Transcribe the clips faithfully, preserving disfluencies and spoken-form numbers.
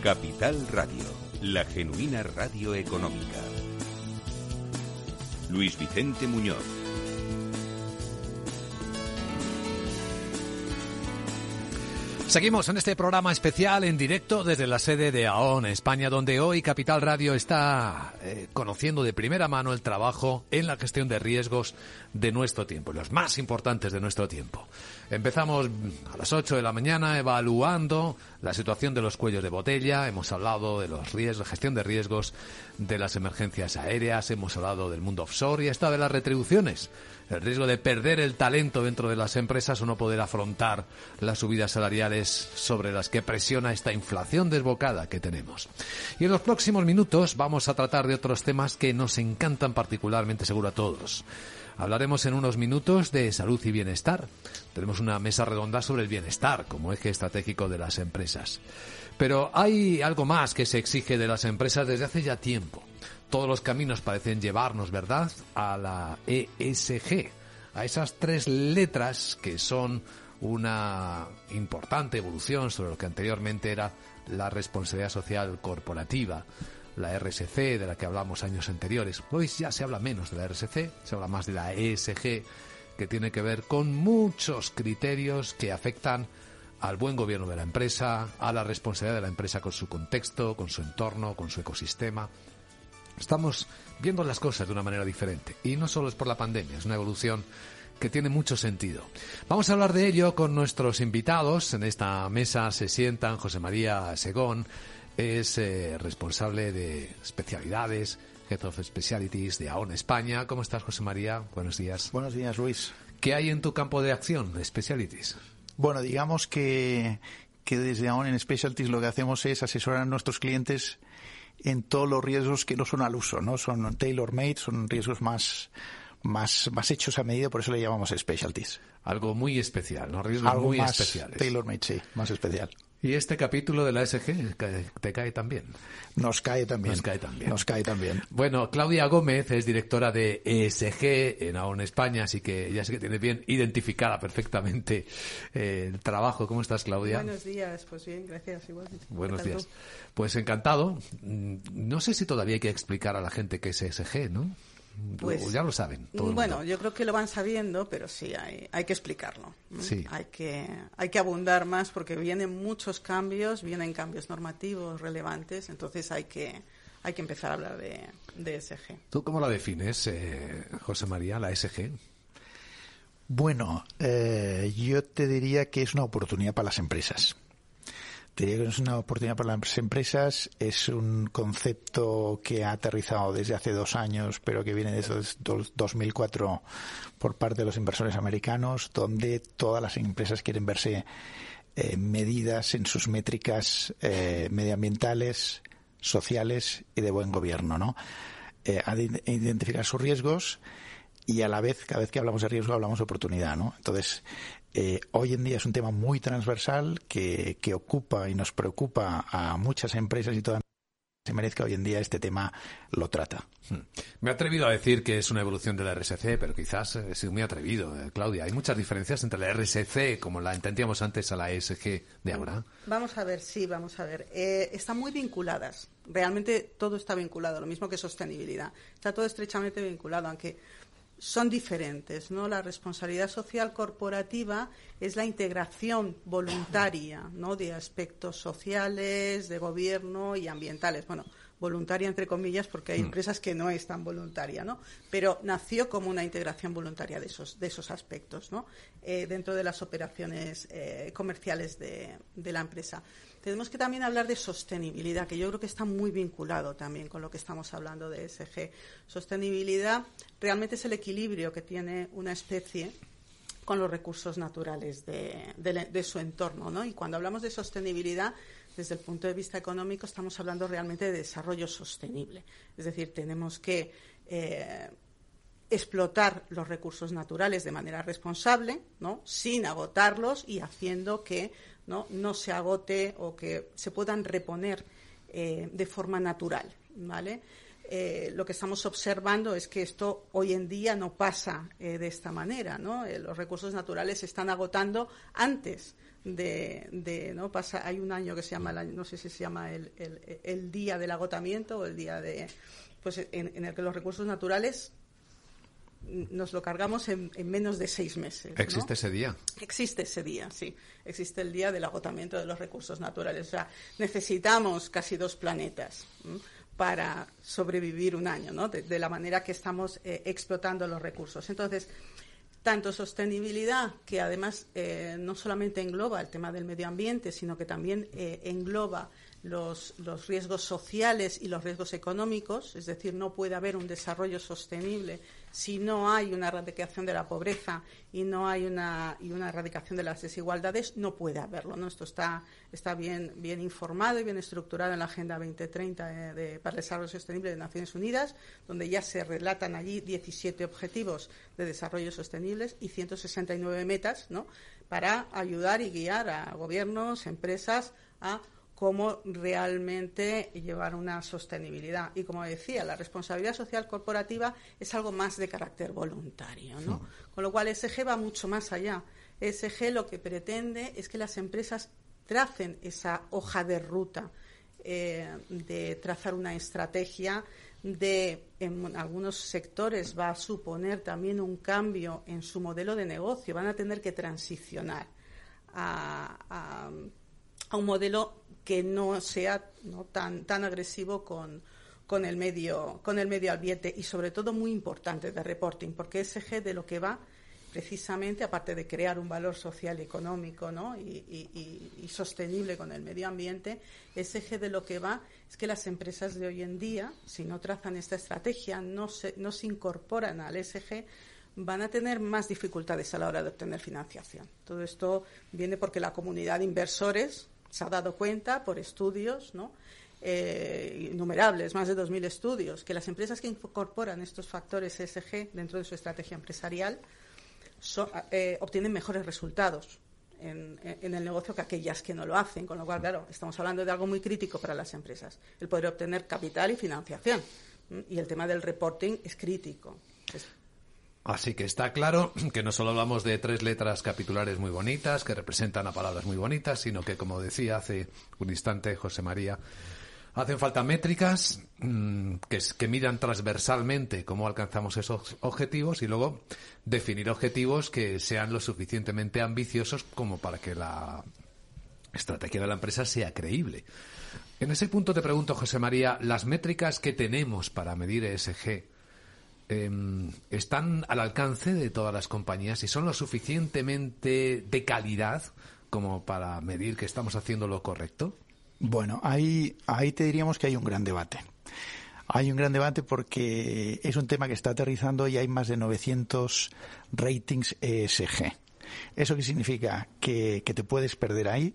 Capital Radio, la genuina radio económica. Luis Vicente Muñoz. Seguimos en este programa especial en directo desde la sede de AON, España, donde hoy Capital Radio está eh, conociendo de primera mano el trabajo en la gestión de riesgos de nuestro tiempo, los más importantes de nuestro tiempo. Empezamos a las ocho de la mañana evaluando la situación de los cuellos de botella, hemos hablado de los riesgos, gestión de riesgos de las emergencias aéreas, hemos hablado del mundo offshore y hasta de las retribuciones. El riesgo de perder el talento dentro de las empresas o no poder afrontar las subidas salariales sobre las que presiona esta inflación desbocada que tenemos. Y en los próximos minutos vamos a tratar de otros temas que nos encantan particularmente, seguro a todos. Hablaremos en unos minutos de salud y bienestar. Tenemos una mesa redonda sobre el bienestar como eje estratégico de las empresas. Pero hay algo más que se exige de las empresas desde hace ya tiempo. Todos los caminos parecen llevarnos, ¿verdad?, a la E S G, a esas tres letras que son una importante evolución sobre lo que anteriormente era la responsabilidad social corporativa, la R S C, de la que hablamos años anteriores. Hoy ya se habla menos de la R S C, se habla más de la E S G, que tiene que ver con muchos criterios que afectan al buen gobierno de la empresa, a la responsabilidad de la empresa con su contexto, con su entorno, con su ecosistema. Estamos viendo las cosas de una manera diferente y no solo es por la pandemia, es una evolución que tiene mucho sentido. Vamos a hablar de ello con nuestros invitados. En esta mesa se sientan José María Segón, es eh, responsable de especialidades, Head of Specialities de AON España. ¿Cómo estás, José María? Buenos días. Buenos días, Luis. ¿Qué hay en tu campo de acción, Specialities? Bueno, digamos que, que desde AON en Specialities lo que hacemos es asesorar a nuestros clientes en todos los riesgos que no son al uso, ¿no? Son tailor-made, son riesgos más, más, más hechos a medida, por eso le llamamos specialties. Algo muy especial, ¿no? Riesgos Algo muy más especiales. Tailor-made, sí, más especial. ¿Y este capítulo de la E S G te cae también? Nos cae también. Nos cae también. Nos cae también. Bueno, Claudia Gómez es directora de E S G en AON España, así que ya sé que tienes bien identificada perfectamente eh, el trabajo. ¿Cómo estás, Claudia? Buenos días, pues bien, gracias. Igualmente. Buenos días. Tú? Pues encantado. No sé si todavía hay que explicar a la gente qué es E S G, ¿no? Pues, ya lo saben. Todo bueno, mundo. Yo creo que lo van sabiendo, pero sí, hay, hay que explicarlo. Sí. Hay que, hay que abundar más porque vienen muchos cambios, vienen cambios normativos relevantes, entonces hay que, hay que empezar a hablar de, de E S G. ¿Tú cómo la defines, eh, José María, la E S G? Bueno, eh, yo te diría que es una oportunidad para las empresas. Te diría que es una oportunidad para las empresas, es un concepto que ha aterrizado desde hace dos años, pero que viene desde dos mil cuatro por parte de los inversores americanos, donde todas las empresas quieren verse eh, medidas en sus métricas eh, medioambientales, sociales y de buen gobierno, ¿no? Eh, a de identificar sus riesgos y a la vez, cada vez que hablamos de riesgo, hablamos de oportunidad, ¿no? Entonces, Eh, hoy en día es un tema muy transversal que, que ocupa y nos preocupa a muchas empresas y toda se merezca hoy en día este tema lo trata. Hmm. Me he atrevido a decir que es una evolución de la R S C, pero quizás he sido muy atrevido, eh, Claudia. ¿Hay muchas diferencias entre la R S C, como la entendíamos antes, a la E S G de ahora? Vamos a ver, sí, vamos a ver. Eh, están muy vinculadas. Realmente todo está vinculado, lo mismo que sostenibilidad. Está todo estrechamente vinculado, aunque son diferentes, ¿no? La responsabilidad social corporativa es la integración voluntaria, ¿no?, de aspectos sociales, de gobierno y ambientales. Bueno, voluntaria entre comillas porque hay empresas que no es tan voluntaria, ¿no? Pero nació como una integración voluntaria de esos de esos aspectos, ¿no? Eh, dentro de las operaciones eh, comerciales de, de la empresa. Tenemos que también hablar de sostenibilidad, que yo creo que está muy vinculado también con lo que estamos hablando de E S G. Sostenibilidad realmente es el equilibrio que tiene una especie con los recursos naturales de, de, de su entorno, ¿no? Y cuando hablamos de sostenibilidad, desde el punto de vista económico, estamos hablando realmente de desarrollo sostenible. Es decir, tenemos que eh, explotar los recursos naturales de manera responsable, ¿no?, sin agotarlos y haciendo que no, no se agote o que se puedan reponer eh, de forma natural, ¿vale? Eh, lo que estamos observando es que esto hoy en día no pasa eh, de esta manera, ¿no? Eh, los recursos naturales se están agotando antes de, de no pasa. Hay un año que se llama, no sé si se llama el, el, el día del agotamiento o el día de, pues en, en el que los recursos naturales nos lo cargamos en, en menos de seis meses, ¿no? ¿Existe ese día? Existe ese día, sí. Existe el día del agotamiento de los recursos naturales. O sea, necesitamos casi dos planetas, ¿m? para sobrevivir un año, ¿no? De, de la manera que estamos eh, explotando los recursos. Entonces, tanto sostenibilidad, que además eh, no solamente engloba el tema del medio ambiente, sino que también eh, engloba los, los riesgos sociales y los riesgos económicos, es decir, no puede haber un desarrollo sostenible si no hay una erradicación de la pobreza y no hay una, y una erradicación de las desigualdades, no puede haberlo, ¿no? Esto está, está bien, bien informado y bien estructurado en la Agenda veinte treinta de, de, para el Desarrollo Sostenible de Naciones Unidas, donde ya se relatan allí diecisiete objetivos de desarrollo sostenibles y ciento sesenta y nueve metas, ¿no? Para ayudar y guiar a gobiernos, empresas, a cómo realmente llevar una sostenibilidad. Y como decía, la responsabilidad social corporativa es algo más de carácter voluntario, ¿no? Sí. Con lo cual, E S G va mucho más allá. E S G lo que pretende es que las empresas tracen esa hoja de ruta, eh, de trazar una estrategia, de en algunos sectores va a suponer también un cambio en su modelo de negocio. Van a tener que transicionar a, a, a un modelo que no sea no tan tan agresivo con, con el medio con el medio ambiente y sobre todo muy importante de reporting, porque E S G de lo que va precisamente, aparte de crear un valor social y económico, ¿no? y, y, y, y sostenible con el medio ambiente, E S G de lo que va es que las empresas de hoy en día, si no trazan esta estrategia, no se, no se incorporan al E S G, van a tener más dificultades a la hora de obtener financiación. Todo esto viene porque la comunidad de inversores se ha dado cuenta por estudios, ¿no? eh, innumerables, más de dos mil estudios, que las empresas que incorporan estos factores E S G dentro de su estrategia empresarial son, eh, obtienen mejores resultados en, en el negocio que aquellas que no lo hacen. Con lo cual, claro, estamos hablando de algo muy crítico para las empresas, el poder obtener capital y financiación. Y el tema del reporting es crítico. Es, Así que está claro que no solo hablamos de tres letras capitulares muy bonitas, que representan a palabras muy bonitas, sino que, como decía hace un instante José María, hacen falta métricas mmm, que, que midan transversalmente cómo alcanzamos esos objetivos y luego definir objetivos que sean lo suficientemente ambiciosos como para que la estrategia de la empresa sea creíble. En ese punto te pregunto, José María, las métricas que tenemos para medir E S G, Eh, ¿están al alcance de todas las compañías y son lo suficientemente de calidad como para medir que estamos haciendo lo correcto? Bueno, ahí, ahí te diríamos que hay un gran debate. Hay un gran debate porque es un tema que está aterrizando y hay más de novecientos ratings E S G. ¿Eso qué significa? Que, que te puedes perder ahí,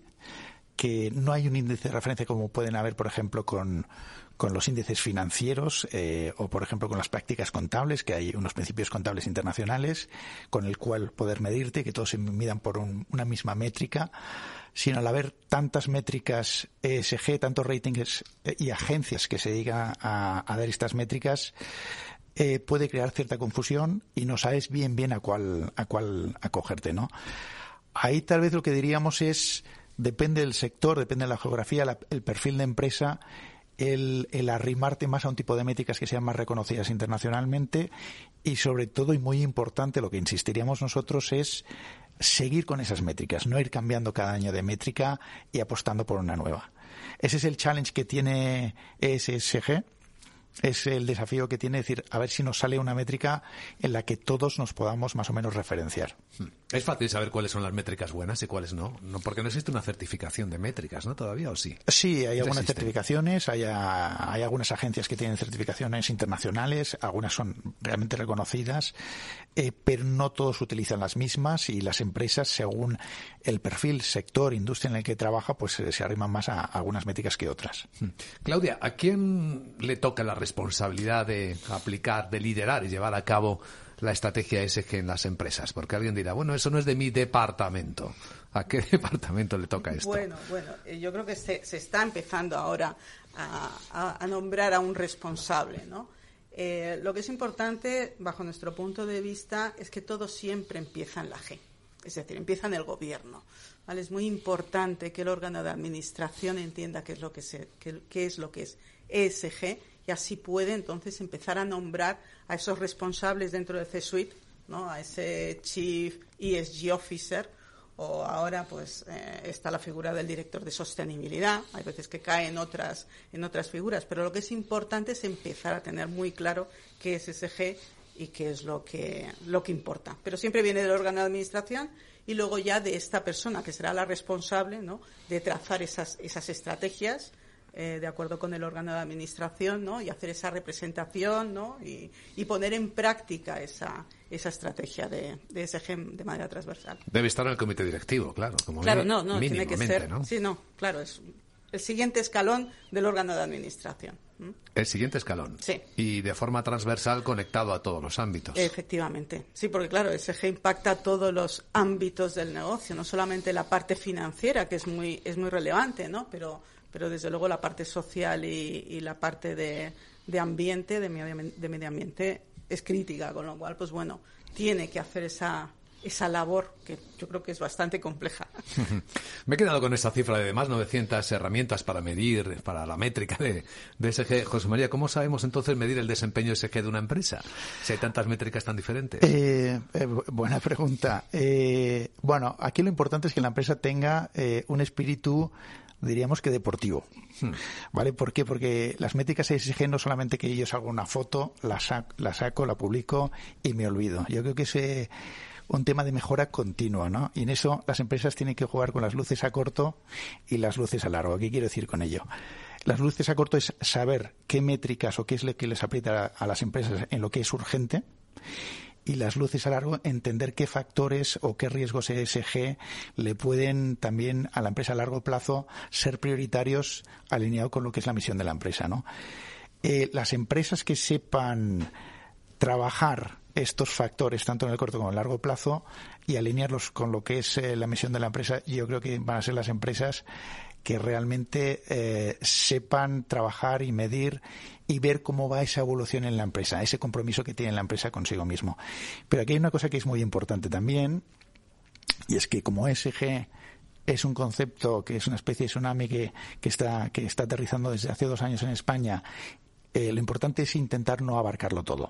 que no hay un índice de referencia como pueden haber, por ejemplo, con... con los índices financieros eh, o, por ejemplo, con las prácticas contables, que hay unos principios contables internacionales con el cual poder medirte, que todos se midan por un, una misma métrica, sino al haber tantas métricas E S G, tantos ratings y agencias que se dedican a, a dar estas métricas, eh, puede crear cierta confusión y no sabes bien bien a cuál, a cuál acogerte, ¿no? Ahí tal vez lo que diríamos es, depende del sector, depende de la geografía, la, el perfil de empresa, El, el arrimarte más a un tipo de métricas que sean más reconocidas internacionalmente y, sobre todo, y muy importante, lo que insistiríamos nosotros es seguir con esas métricas, no ir cambiando cada año de métrica y apostando por una nueva. Ese es el challenge que tiene E S G, es el desafío que tiene, decir, a ver si nos sale una métrica en la que todos nos podamos más o menos referenciar. Es fácil saber cuáles son las métricas buenas y cuáles no, no porque no existe una certificación de métricas, ¿no? Todavía, ¿o sí? Sí, hay algunas existe? certificaciones, hay, a, hay algunas agencias que tienen certificaciones internacionales, algunas son realmente reconocidas, eh, pero no todos utilizan las mismas y las empresas, según el perfil, sector, industria en el que trabaja, pues eh, se arriman más a, a algunas métricas que otras. Claudia, ¿a quién le toca la responsabilidad de aplicar, de liderar y llevar a cabo la estrategia E S G en las empresas? Porque alguien dirá, bueno, eso no es de mi departamento. ¿A qué departamento le toca esto? Bueno, bueno, yo creo que se, se está empezando ahora a, a, a nombrar a un responsable, ¿no? Eh, lo que es importante, bajo nuestro punto de vista, es que todo siempre empieza en la G, es decir, empieza en el gobierno, ¿vale? Es muy importante que el órgano de administración entienda qué es lo que, se, qué, qué es, lo que es E S G y así puede entonces empezar a nombrar a esos responsables dentro del C-Suite, ¿no? A ese Chief E S G Officer. O ahora pues eh, está la figura del director de sostenibilidad, hay veces que cae en otras, en otras figuras, pero lo que es importante es empezar a tener muy claro qué es E S G y qué es lo que, lo que importa. Pero siempre viene del órgano de administración y luego ya de esta persona que será la responsable, ¿no?, de trazar esas, esas estrategias eh, de acuerdo con el órgano de administración, ¿no?, y hacer esa representación, ¿no?, y, y poner en práctica esa esa estrategia de, de E S G de manera transversal. Debe estar en el comité directivo, claro. Como claro, no, no, tiene que ser. ¿no? Sí, no, claro, es el siguiente escalón del órgano de administración. ¿Mm? El siguiente escalón. Sí. Y de forma transversal conectado a todos los ámbitos. Efectivamente. Sí, porque claro, E S G impacta todos los ámbitos del negocio, no solamente la parte financiera, que es muy es muy relevante, ¿no? Pero pero desde luego la parte social y, y la parte de, de ambiente, de medio, de medio ambiente es crítica, con lo cual, pues bueno, tiene que hacer esa esa labor que yo creo que es bastante compleja. Me he quedado con esta cifra de más novecientas herramientas para medir, para la métrica de, de E S G. José María, ¿cómo sabemos entonces medir el desempeño E S G de una empresa? Si hay tantas métricas tan diferentes. Eh, eh, buena pregunta. Eh, bueno, aquí lo importante es que la empresa tenga eh, un espíritu, diríamos que deportivo, hmm. ¿vale? ¿Por qué? Porque las métricas E S G no solamente que yo salgo una foto, la, sac, la saco, la publico y me olvido. Yo creo que es eh, un tema de mejora continua, ¿no? Y en eso las empresas tienen que jugar con las luces a corto y las luces a largo. ¿Qué quiero decir con ello? Las luces a corto es saber qué métricas o qué es lo que les aprieta a, a las empresas en lo que es urgente. Y las luces a largo, entender qué factores o qué riesgos E S G le pueden también a la empresa a largo plazo ser prioritarios alineado con lo que es la misión de la empresa, ¿no? Eh, las empresas que sepan trabajar estos factores, tanto en el corto como en el largo plazo, y alinearlos con lo que es eh, la misión de la empresa, yo creo que van a ser las empresas que realmente eh, sepan trabajar y medir y ver cómo va esa evolución en la empresa, ese compromiso que tiene la empresa consigo mismo. Pero aquí hay una cosa que es muy importante también, y es que como E S G es un concepto que es una especie de tsunami que, que, está, que está aterrizando desde hace dos años en España, eh, lo importante es intentar no abarcarlo todo,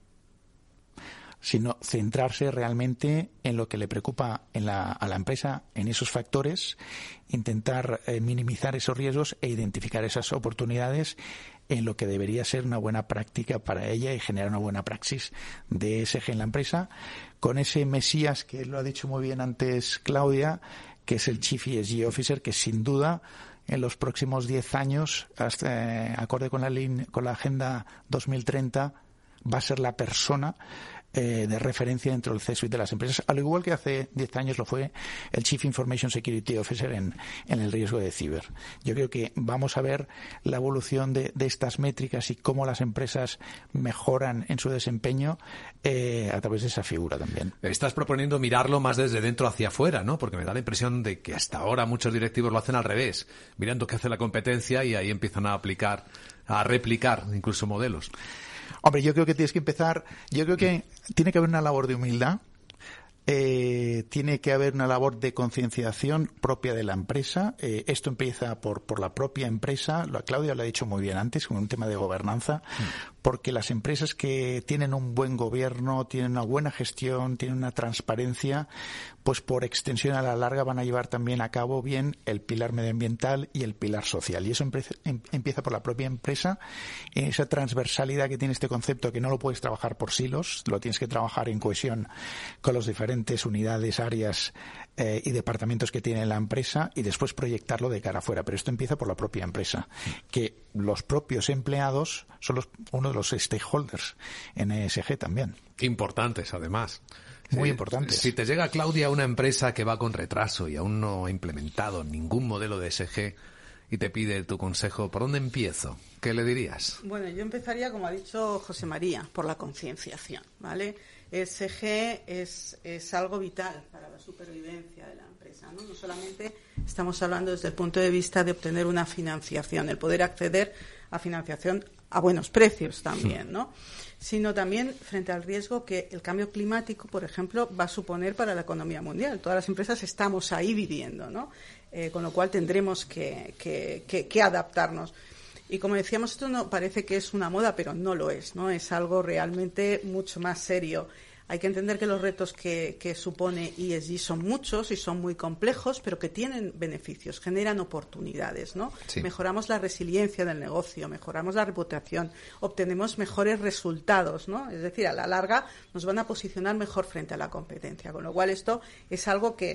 sino centrarse realmente en lo que le preocupa en la, a la empresa, en esos factores, intentar eh, minimizar esos riesgos e identificar esas oportunidades en lo que debería ser una buena práctica para ella y generar una buena praxis de E S G en la empresa, con ese mesías que lo ha dicho muy bien antes Claudia, que es el Chief E S G Officer, que sin duda en los próximos diez años, hasta, eh, acorde con la, línea, con la Agenda dos mil treinta, va a ser la persona Eh, de referencia dentro del C-Suite de las empresas, al igual que hace diez años lo fue el Chief Information Security Officer en, en el riesgo de ciber. Yo creo que vamos a ver la evolución de, de estas métricas y cómo las empresas mejoran en su desempeño eh, a través de esa figura también. Estás proponiendo mirarlo más desde dentro hacia afuera, ¿no? Porque me da la impresión de que hasta ahora muchos directivos lo hacen al revés, mirando qué hace la competencia y ahí empiezan a aplicar, a replicar incluso modelos. Hombre, yo creo que tienes que empezar, yo creo que tiene que haber una labor de humildad, eh, tiene que haber una labor de concienciación propia de la empresa. Eh, esto empieza por, por la propia empresa, lo, Claudia lo ha dicho muy bien antes, con un tema de gobernanza, mm. porque las empresas que tienen un buen gobierno, tienen una buena gestión, tienen una transparencia, pues por extensión a la larga van a llevar también a cabo bien el pilar medioambiental y el pilar social. Y eso empieza por la propia empresa, esa transversalidad que tiene este concepto, que no lo puedes trabajar por silos, lo tienes que trabajar en cohesión con las diferentes unidades, áreas eh, y departamentos que tiene la empresa y después proyectarlo de cara afuera. Pero esto empieza por la propia empresa, que los propios empleados son los, uno de los stakeholders en E S G también. Importantes, además. Muy sí, importantes. Si te llega, Claudia, una empresa que va con retraso y aún no ha implementado ningún modelo de E S G y te pide tu consejo, ¿por dónde empiezo? ¿Qué le dirías? Bueno, yo empezaría, como ha dicho José María, por la concienciación, ¿vale? E S G es, es algo vital para la supervivencia de la empresa, ¿no? No solamente estamos hablando desde el punto de vista de obtener una financiación, el poder acceder a financiación a buenos precios también, ¿no? Sino también frente al riesgo que el cambio climático, por ejemplo, va a suponer para la economía mundial. Todas las empresas estamos ahí viviendo, ¿no? Eh, con lo cual tendremos que, que, que, que adaptarnos. Y como decíamos, esto no parece que es una moda, pero no lo es, ¿no? Es algo realmente mucho más serio. Hay que entender que los retos que, que supone E S G son muchos y son muy complejos, pero que tienen beneficios, generan oportunidades, ¿no? Sí. Mejoramos la resiliencia del negocio, mejoramos la reputación, obtenemos mejores resultados, ¿no? Es decir, a la larga nos van a posicionar mejor frente a la competencia, con lo cual esto es algo que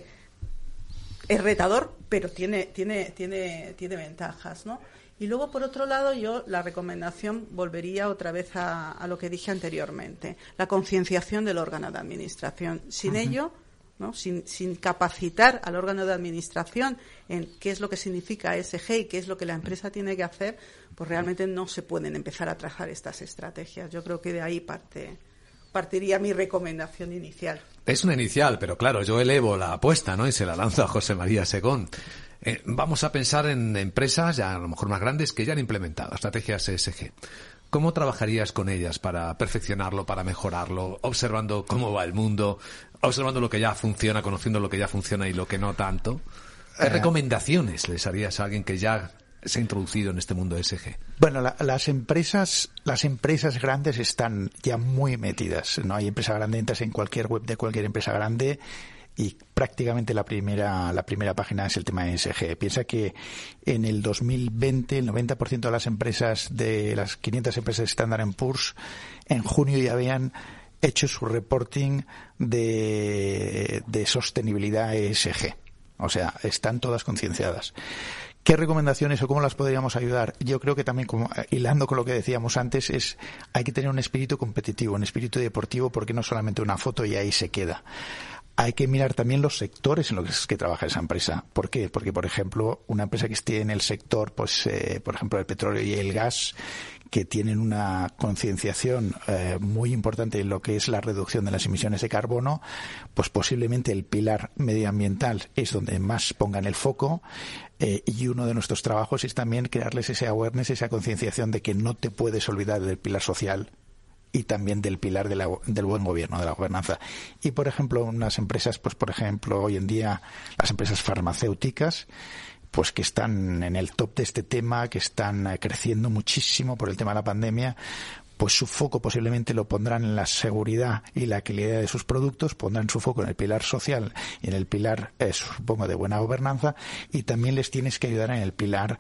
es retador, pero tiene, tiene, tiene, tiene ventajas, ¿no? Y luego, por otro lado, yo la recomendación volvería otra vez a, a lo que dije anteriormente, la concienciación del órgano de administración. Sin uh-huh. ello, ¿no? sin, sin capacitar al órgano de administración en qué es lo que significa E S G y qué es lo que la empresa tiene que hacer, pues realmente no se pueden empezar a trabajar estas estrategias. Yo creo que de ahí parte, partiría mi recomendación inicial. Es una inicial, pero claro, yo elevo la apuesta, ¿no? Y se la lanzo a José María Segón. Eh, vamos a pensar en empresas ya a lo mejor más grandes que ya han implementado estrategias E S G. ¿Cómo trabajarías con ellas para perfeccionarlo, para mejorarlo, observando cómo va el mundo, observando lo que ya funciona, conociendo lo que ya funciona y lo que no tanto? ¿Qué eh, recomendaciones les harías a alguien que ya se ha introducido en este mundo E S G? Bueno, la, las empresas, las empresas grandes están ya muy metidas, ¿no? Hay empresa grande, entras en cualquier web de cualquier empresa grande y prácticamente la primera la primera página es el tema de E S G. Piensa que en el dos mil veinte el noventa por ciento de las empresas, de las quinientas empresas Standard and Poor's, en junio ya habían hecho su reporting de, de sostenibilidad E S G. O sea, están todas concienciadas. ¿Qué recomendaciones o cómo las podríamos ayudar? Yo creo que también, como hilando con lo que decíamos antes, es hay que tener un espíritu competitivo, un espíritu deportivo, porque no solamente una foto y ahí se queda. Hay que mirar también los sectores en los que trabaja esa empresa. ¿Por qué? Porque, por ejemplo, una empresa que esté en el sector, pues, eh, por ejemplo, el petróleo y el gas, que tienen una concienciación eh, muy importante en lo que es la reducción de las emisiones de carbono, pues posiblemente el pilar medioambiental es donde más pongan el foco. Eh, y uno de nuestros trabajos es también crearles ese awareness, esa concienciación de que no te puedes olvidar del pilar social y también del pilar de la, del buen gobierno, de la gobernanza. Y, por ejemplo, unas empresas, pues por ejemplo, hoy en día, las empresas farmacéuticas, pues que están en el top de este tema, que están eh, creciendo muchísimo por el tema de la pandemia, pues su foco posiblemente lo pondrán en la seguridad y la calidad de sus productos, pondrán su foco en el pilar social y en el pilar, eh, supongo, de buena gobernanza, y también les tienes que ayudar en el pilar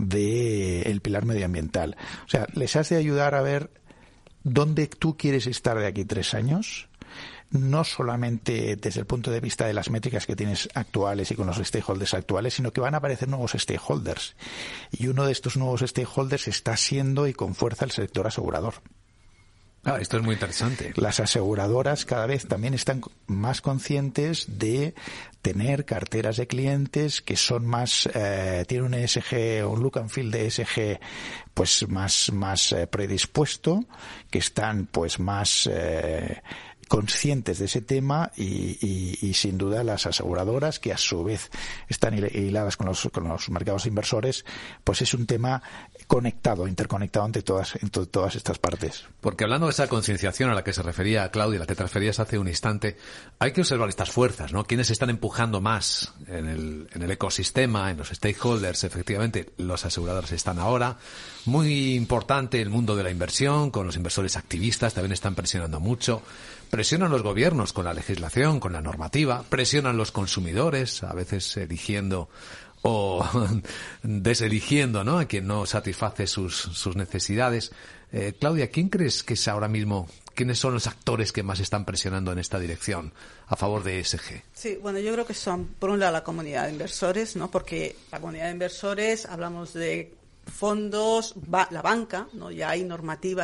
de el pilar medioambiental. O sea, les has de ayudar a ver dónde tú quieres estar de aquí tres años, no solamente desde el punto de vista de las métricas que tienes actuales y con los stakeholders actuales, sino que van a aparecer nuevos stakeholders. Y uno de estos nuevos stakeholders está siendo y con fuerza el sector asegurador. Ah, esto es muy interesante. Las aseguradoras cada vez también están más conscientes de tener carteras de clientes que son más, eh, tienen un E S G, un look and feel de E S G, pues más, más eh, predispuesto, que están pues más, eh, conscientes de ese tema y, y, y sin duda las aseguradoras, que a su vez están hiladas con los, con los mercados inversores, pues es un tema conectado, interconectado entre todas, entre todas estas partes. Porque hablando de esa concienciación a la que se refería Claudia, a la que te referías hace un instante, hay que observar estas fuerzas, ¿no? ¿Quiénes están empujando más en el, en el ecosistema, en los stakeholders? Efectivamente, los aseguradores están ahora. Muy importante el mundo de la inversión, con los inversores activistas, también están presionando mucho. Presionan los gobiernos con la legislación, con la normativa, presionan los consumidores, a veces eligiendo o deseligiendo, ¿no?, a quien no satisface sus, sus necesidades. Eh, Claudia, ¿quién crees que es ahora mismo, quiénes son los actores que más están presionando en esta dirección a favor de E S G? Sí, bueno, yo creo que son, por un lado, la comunidad de inversores, ¿no?, porque la comunidad de inversores, hablamos de fondos, ba- la banca, ¿no? Ya hay normativas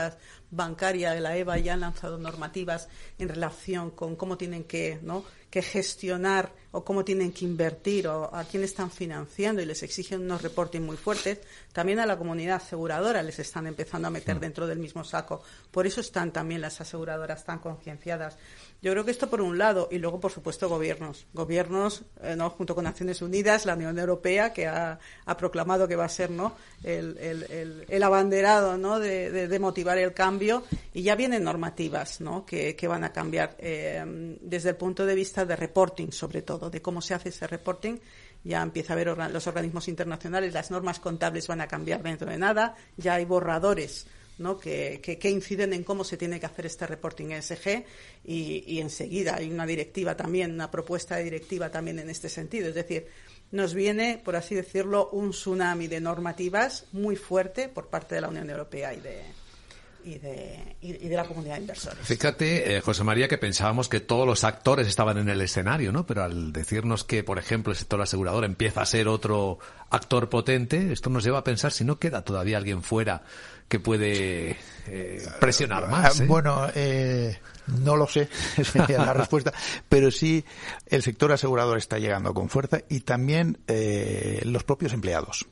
bancaria de la E B A ya han lanzado normativas en relación con cómo tienen que, ¿no?, que gestionar o cómo tienen que invertir o a quién están financiando y les exigen unos reporting muy fuertes. También a la comunidad aseguradora les están empezando a meter dentro del mismo saco. Por eso están también las aseguradoras tan concienciadas. Yo creo que esto por un lado, y luego, por supuesto, gobiernos. Gobiernos, eh, ¿no?, junto con Naciones Unidas, la Unión Europea, que ha, ha proclamado que va a ser, ¿no?, el, el, el, el abanderado, ¿no?, de, de, de motivar el cambio, y ya vienen normativas, ¿no?, que, que van a cambiar eh, desde el punto de vista de reporting, sobre todo, de cómo se hace ese reporting. Ya empieza a haber organ- los organismos internacionales, las normas contables van a cambiar dentro de nada, ya hay borradores, ¿no?, que, que, que inciden en cómo se tiene que hacer este reporting E S G y, y enseguida hay una directiva también, una propuesta de directiva también en este sentido. Es decir, nos viene, por así decirlo, un tsunami de normativas muy fuerte por parte de la Unión Europea y de... Y de, y de la comunidad de inversores. Fíjate, eh, José María, que pensábamos que todos los actores estaban en el escenario, ¿no? Pero al decirnos que, por ejemplo, el sector asegurador empieza a ser otro actor potente, esto nos lleva a pensar si no queda todavía alguien fuera que puede eh, presionar más, ¿eh? Bueno, eh, no lo sé, esa sería la respuesta, pero sí el sector asegurador está llegando con fuerza y también eh, los propios empleados.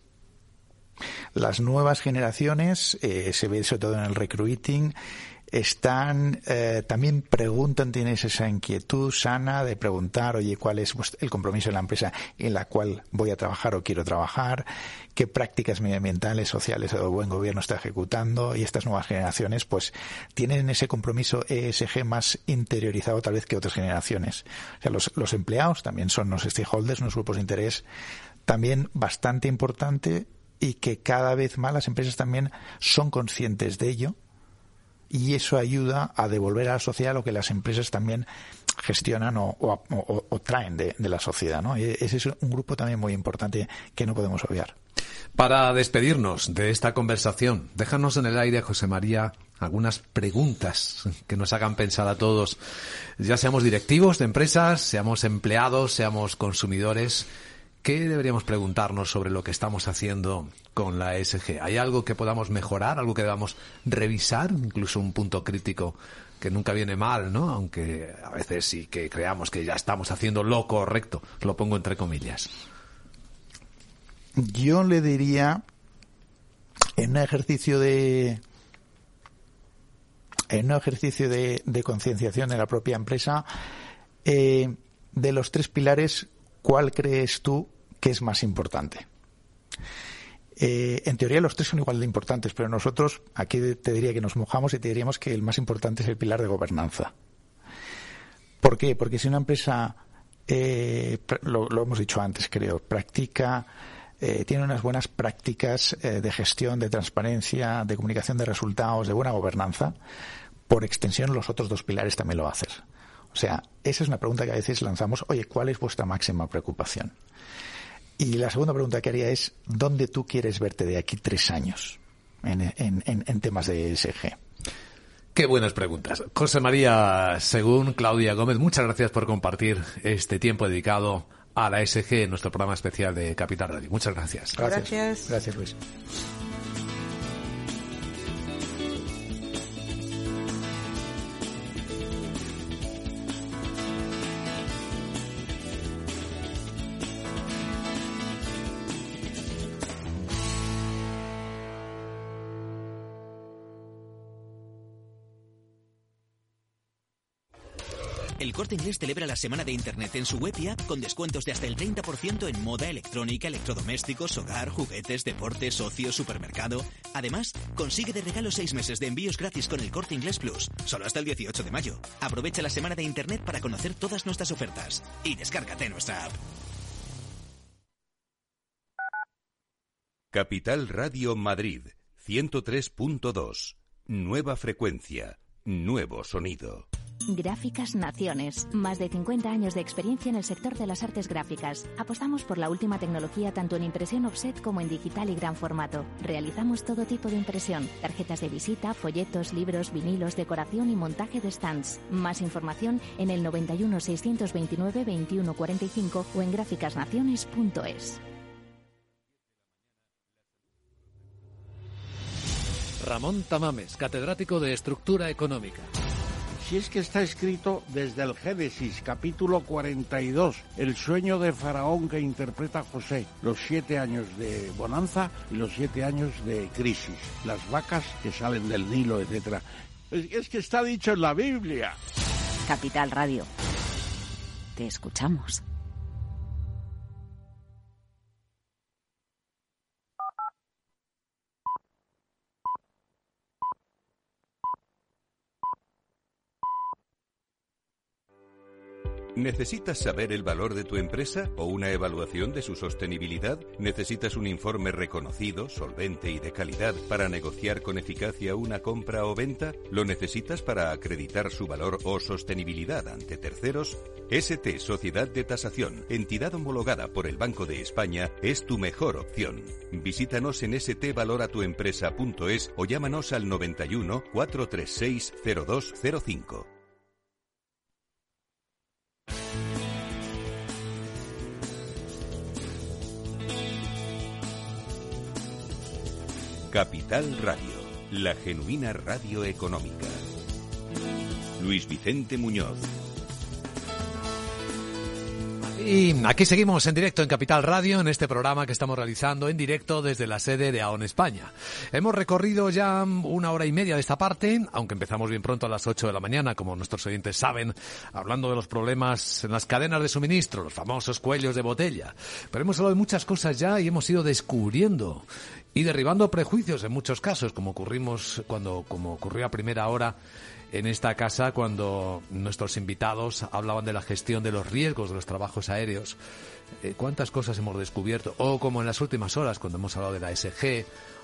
Las nuevas generaciones, eh, se ve sobre todo en el recruiting, están, eh, también preguntan, tienes esa inquietud sana de preguntar, oye, ¿cuál es el compromiso de la empresa en la cual voy a trabajar o quiero trabajar? ¿Qué prácticas medioambientales, sociales o buen gobierno está ejecutando? Y estas nuevas generaciones, pues, tienen ese compromiso E S G más interiorizado tal vez que otras generaciones. O sea, los, los empleados también son los stakeholders, unos grupos de interés también bastante importante, y que cada vez más las empresas también son conscientes de ello, y eso ayuda a devolver a la sociedad lo que las empresas también gestionan o, o, o, o traen de, de la sociedad, ¿no? Y ese es un grupo también muy importante que no podemos obviar. Para despedirnos de esta conversación, déjanos en el aire, José María, algunas preguntas que nos hagan pensar a todos, ya seamos directivos de empresas, seamos empleados, seamos consumidores. ¿Qué deberíamos preguntarnos sobre lo que estamos haciendo con la E S G? ¿Hay algo que podamos mejorar, algo que debamos revisar, incluso un punto crítico que nunca viene mal, ¿no? Aunque a veces sí que creamos que ya estamos haciendo lo correcto, lo pongo entre comillas. Yo le diría, en un ejercicio de en un ejercicio de, de concienciación de la propia empresa, eh, de los tres pilares, ¿cuál crees tú que es más importante? Eh, en teoría los tres son igual de importantes, pero nosotros aquí te diría que nos mojamos y te diríamos que el más importante es el pilar de gobernanza. ¿Por qué? Porque si una empresa, eh, lo, lo hemos dicho antes, creo, practica, eh, tiene unas buenas prácticas eh, de gestión, de transparencia, de comunicación de resultados, de buena gobernanza, por extensión los otros dos pilares también lo hacen. O sea, esa es una pregunta que a veces lanzamos, oye, ¿cuál es vuestra máxima preocupación? Y la segunda pregunta que haría es, ¿dónde tú quieres verte de aquí tres años en, en, en, en temas de E S G? Qué buenas preguntas. José María Según, Claudia Gómez, muchas gracias por compartir este tiempo dedicado a la E S G en nuestro programa especial de Capital Radio. Muchas gracias. Gracias. Gracias, gracias Luis. El Corte Inglés celebra la semana de Internet en su web y app con descuentos de hasta el treinta por ciento en moda, electrónica, electrodomésticos, hogar, juguetes, deportes, ocio, supermercado. Además, consigue de regalo seis meses de envíos gratis con el Corte Inglés Plus, solo hasta el dieciocho de mayo. Aprovecha la semana de Internet para conocer todas nuestras ofertas y descárgate nuestra app. Capital Radio Madrid, ciento tres punto dos. Nueva frecuencia, nuevo sonido. Gráficas Naciones. Más de cincuenta años de experiencia en el sector de las artes gráficas. Apostamos por la última tecnología tanto en impresión offset como en digital y gran formato. Realizamos todo tipo de impresión. Tarjetas de visita, folletos, libros, vinilos, decoración y montaje de stands. Más información en el noventa y uno, seiscientos veintinueve, veintiuno cuarenta y cinco o en gráficas naciones punto es. Ramón Tamames, catedrático de Estructura Económica. Si es que está escrito desde el Génesis, capítulo cuarenta y dos, el sueño de Faraón que interpreta José, los siete años de bonanza y los siete años de crisis, las vacas que salen del Nilo, etcétera. Es, es que está dicho en la Biblia. Capital Radio. Te escuchamos. ¿Necesitas saber el valor de tu empresa o una evaluación de su sostenibilidad? ¿Necesitas un informe reconocido, solvente y de calidad para negociar con eficacia una compra o venta? ¿Lo necesitas para acreditar su valor o sostenibilidad ante terceros? S T Sociedad de Tasación, entidad homologada por el Banco de España, es tu mejor opción. Visítanos en s t valora tu empresa punto es o llámanos al noventa y uno, cuatrocientos treinta y seis, cero dos cero cinco. Capital Radio, la genuina radio económica. Luis Vicente Muñoz. Y aquí seguimos en directo en Capital Radio, en este programa que estamos realizando en directo desde la sede de AON España. Hemos recorrido ya una hora y media de esta parte, aunque empezamos bien pronto a las ocho de la mañana, como nuestros oyentes saben, hablando de los problemas en las cadenas de suministro, los famosos cuellos de botella. Pero hemos hablado de muchas cosas ya y hemos ido descubriendo y derribando prejuicios en muchos casos, como ocurrimos cuando, como ocurrió a primera hora en esta casa cuando nuestros invitados hablaban de la gestión de los riesgos de los trabajos aéreos. Eh, ¿Cuántas cosas hemos descubierto? O como en las últimas horas cuando hemos hablado de la E S G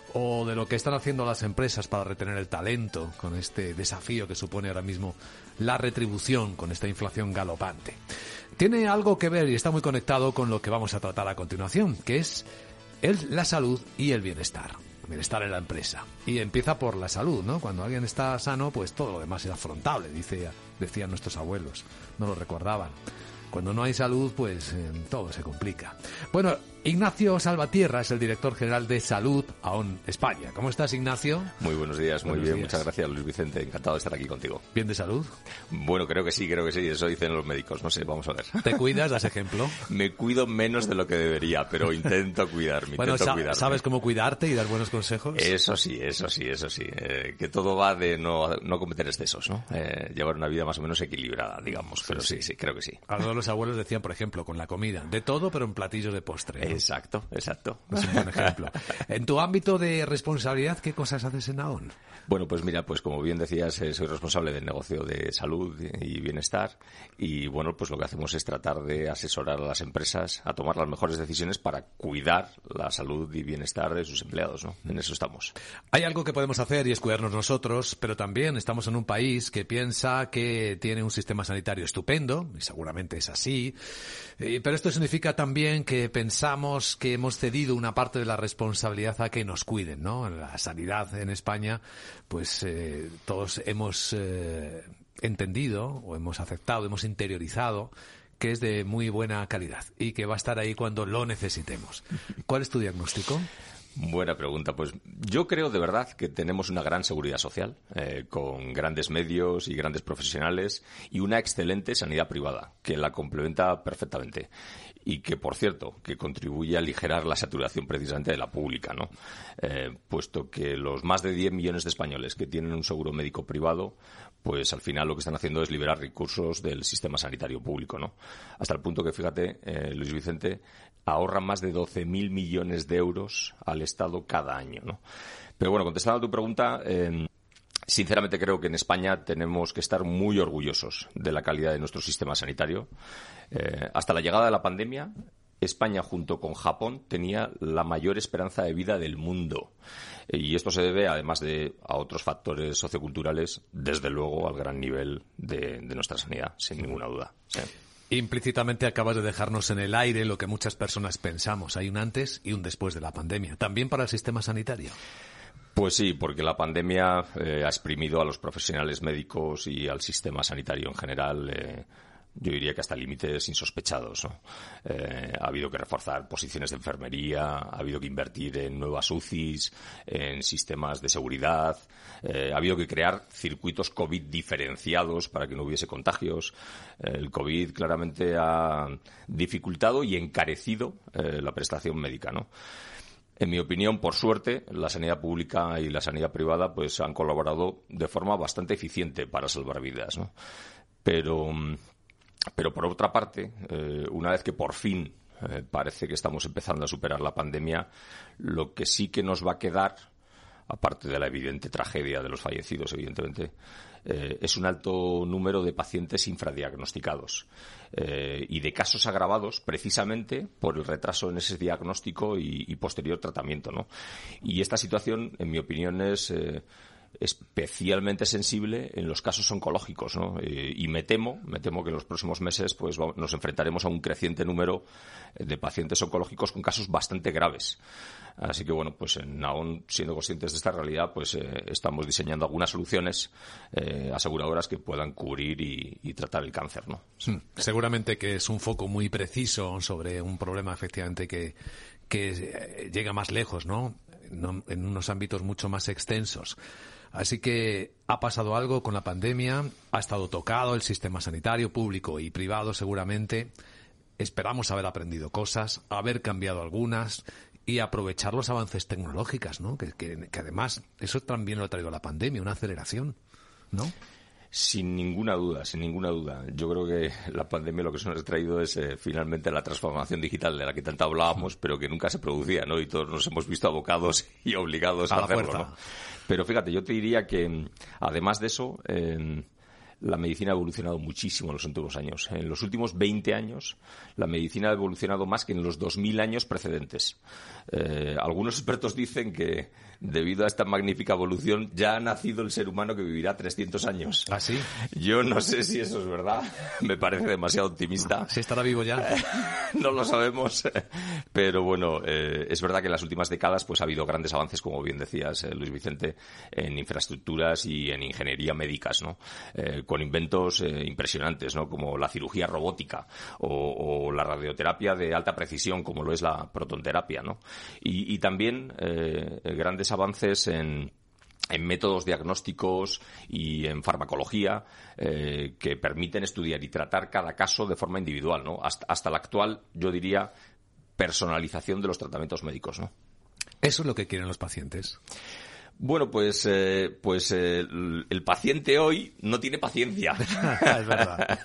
o de lo que están haciendo las empresas para retener el talento con este desafío que supone ahora mismo la retribución con esta inflación galopante. Tiene algo que ver y está muy conectado con lo que vamos a tratar a continuación, que es el, la salud y el bienestar. Bienestar en la empresa. Y empieza por la salud, ¿no? Cuando alguien está sano, pues todo lo demás es afrontable, dice, decían nuestros abuelos. No lo recordaban. Cuando no hay salud, pues eh, todo se complica. Bueno, Ignacio Salvatierra es el director general de Salud AON España. ¿Cómo estás, Ignacio? Muy buenos días, muy buenos bien. días. Muchas gracias, Luis Vicente. Encantado de estar aquí contigo. ¿Bien de salud? Bueno, creo que sí, creo que sí. Eso dicen los médicos. No sé, vamos a ver. ¿Te cuidas? ¿Das ejemplo? Me cuido menos de lo que debería, pero intento cuidarme. Bueno, intento sa- cuidarme. ¿sabes cómo cuidarte y dar buenos consejos? Eso sí, eso sí, eso sí. Eh, que todo va de no, no cometer excesos, ¿no? Eh, llevar una vida más o menos equilibrada, digamos. Pero sí, sí, creo que sí. Algunos de los abuelos decían, por ejemplo, con la comida, de todo, pero en platillos de postre, ¿no? Exacto, exacto. Es un buen ejemplo. En tu ámbito de responsabilidad, ¿qué cosas haces en AON? Bueno, pues mira, pues como bien decías, eh, soy responsable del negocio de salud y bienestar y bueno, pues lo que hacemos es tratar de asesorar a las empresas a tomar las mejores decisiones para cuidar la salud y bienestar de sus empleados, ¿no? En eso estamos. Hay algo que podemos hacer y es cuidarnos nosotros, pero también estamos en un país que piensa que tiene un sistema sanitario estupendo, y seguramente es así, eh, pero esto significa también que pensamos que hemos cedido una parte de la responsabilidad a que nos cuiden, ¿no? En la sanidad en España, pues eh, todos hemos eh, entendido o hemos aceptado, hemos interiorizado que es de muy buena calidad y que va a estar ahí cuando lo necesitemos. ¿Cuál es tu diagnóstico? Buena pregunta. Pues yo creo de verdad que tenemos una gran seguridad social, eh, con grandes medios y grandes profesionales y una excelente sanidad privada, que la complementa perfectamente. Y que, por cierto, que contribuye a aligerar la saturación precisamente de la pública, ¿no? Eh, puesto que los más de diez millones de españoles que tienen un seguro médico privado, pues al final lo que están haciendo es liberar recursos del sistema sanitario público, ¿no? Hasta el punto que, fíjate, eh, Luis Vicente, ahorran más de doce mil millones de euros al Estado cada año, ¿no? Pero bueno, contestando a tu pregunta, eh, sinceramente creo que en España tenemos que estar muy orgullosos de la calidad de nuestro sistema sanitario. Eh, hasta la llegada de la pandemia, España junto con Japón tenía la mayor esperanza de vida del mundo. Y esto se debe, además de a otros factores socioculturales, desde luego al gran nivel de, de nuestra sanidad, sin ninguna duda. Sí. Implícitamente acabas de dejarnos en el aire lo que muchas personas pensamos. Hay un antes y un después de la pandemia. También para el sistema sanitario. Pues sí, porque la pandemia eh, ha exprimido a los profesionales médicos y al sistema sanitario en general eh, yo diría que hasta límites insospechados, ¿no? Eh, ha habido que reforzar posiciones de enfermería, ha habido que invertir en nuevas U C Is, en sistemas de seguridad, eh, ha habido que crear circuitos COVID diferenciados para que no hubiese contagios. El COVID claramente ha dificultado y encarecido eh, la prestación médica, ¿no? En mi opinión, por suerte, la sanidad pública y la sanidad privada pues han colaborado de forma bastante eficiente para salvar vidas, ¿no? Pero, pero por otra parte, eh, una vez que por fin eh, parece que estamos empezando a superar la pandemia, lo que sí que nos va a quedar, aparte de la evidente tragedia de los fallecidos, evidentemente, eh, es un alto número de pacientes infradiagnosticados eh, y de casos agravados precisamente por el retraso en ese diagnóstico y, y posterior tratamiento, ¿no? Y esta situación, en mi opinión, es eh, especialmente sensible en los casos oncológicos, ¿no? Eh, y me temo, me temo que en los próximos meses pues nos enfrentaremos a un creciente número de pacientes oncológicos con casos bastante graves. Así que, bueno, pues en, aún siendo conscientes de esta realidad, pues eh, estamos diseñando algunas soluciones eh, aseguradoras que puedan cubrir y, y tratar el cáncer, ¿no? Sí, seguramente que es un foco muy preciso sobre un problema, efectivamente, que, que llega más lejos, ¿no? No, en unos ámbitos mucho más extensos. Así que ha pasado algo con la pandemia, ha estado tocado el sistema sanitario público y privado seguramente. Esperamos haber aprendido cosas, haber cambiado algunas y aprovechar los avances tecnológicos, ¿no? Que, que, que además eso también lo ha traído la pandemia, una aceleración, ¿no? Sin ninguna duda, sin ninguna duda. Yo creo que la pandemia lo que se nos ha traído es eh, finalmente la transformación digital de la que tanto hablábamos, pero que nunca se producía, ¿no? Y todos nos hemos visto abocados y obligados a, a hacerlo, ¿no? Pero fíjate, yo te diría que, además de eso, eh, la medicina ha evolucionado muchísimo en los últimos años. En los últimos veinte años, la medicina ha evolucionado más que en los dos mil años precedentes. Eh, algunos expertos dicen que, debido a esta magnífica evolución, ya ha nacido el ser humano que vivirá trescientos años. ¿Ah, sí? Yo no sé si eso es verdad. Me parece demasiado optimista. ¿Si estará vivo ya? No lo sabemos. Pero bueno, eh, es verdad que en las últimas décadas pues ha habido grandes avances, como bien decías, eh, Luis Vicente, en infraestructuras y en ingeniería médicas, ¿no? Eh, con inventos eh, impresionantes, ¿no? Como la cirugía robótica o, o la radioterapia de alta precisión, como lo es la protonterapia, ¿no? Y, y también eh, grandes avances en en métodos diagnósticos y en farmacología eh, que permiten estudiar y tratar cada caso de forma individual, ¿no? Hasta, hasta la actual, yo diría, personalización de los tratamientos médicos, ¿no? Eso es lo que quieren los pacientes. Bueno, pues, eh, pues eh, el, el paciente hoy no tiene paciencia. Es verdad.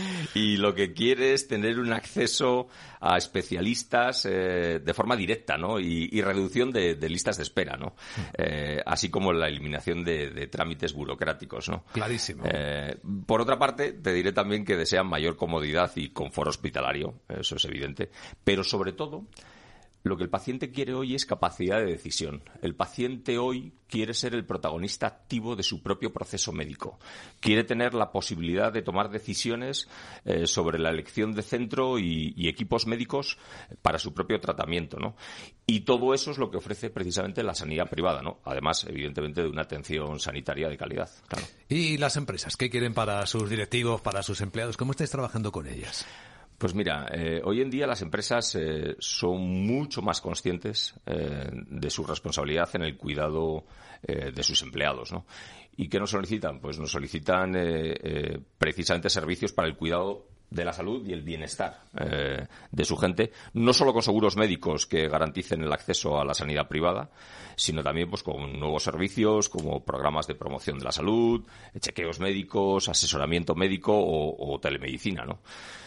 Y lo que quiere es tener un acceso a especialistas eh, de forma directa, ¿no? Y, y reducción de, de listas de espera, ¿no? Eh, así como la eliminación de, de trámites burocráticos, ¿no? Clarísimo. Eh, por otra parte, te diré también que desean mayor comodidad y confort hospitalario, eso es evidente, pero sobre todo, lo que el paciente quiere hoy es capacidad de decisión. El paciente hoy quiere ser el protagonista activo de su propio proceso médico. Quiere tener la posibilidad de tomar decisiones eh, sobre la elección de centro y, y equipos médicos para su propio tratamiento, ¿no? Y todo eso es lo que ofrece precisamente la sanidad privada, ¿no? Además, evidentemente, de una atención sanitaria de calidad, claro. ¿Y las empresas? ¿Qué quieren para sus directivos, para sus empleados? ¿Cómo estáis trabajando con ellas? Pues mira, eh, hoy en día las empresas eh, son mucho más conscientes eh, de su responsabilidad en el cuidado eh, de sus empleados, ¿no? ¿Y qué nos solicitan? Pues nos solicitan eh, eh, precisamente servicios para el cuidado de la salud y el bienestar eh, de su gente, no solo con seguros médicos que garanticen el acceso a la sanidad privada, sino también pues con nuevos servicios como programas de promoción de la salud, chequeos médicos, asesoramiento médico o, o telemedicina, ¿no?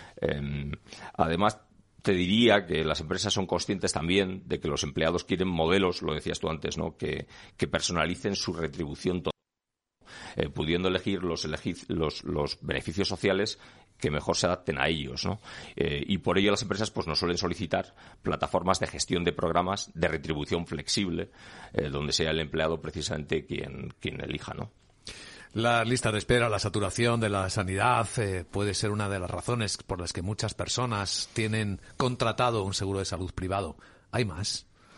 Eh, además, te diría que las empresas son conscientes también de que los empleados quieren modelos, lo decías tú antes, ¿no? Que, que personalicen su retribución total, eh, pudiendo elegir los, elegir los, los beneficios sociales que mejor se adapten a ellos, ¿no? Eh, y por ello las empresas pues nos suelen solicitar plataformas de gestión de programas de retribución flexible, eh, donde sea el empleado precisamente quien, quien elija, ¿no? La lista de espera, la saturación de la sanidad eh, puede ser una de las razones por las que muchas personas tienen contratado un seguro de salud privado. ¿Hay más?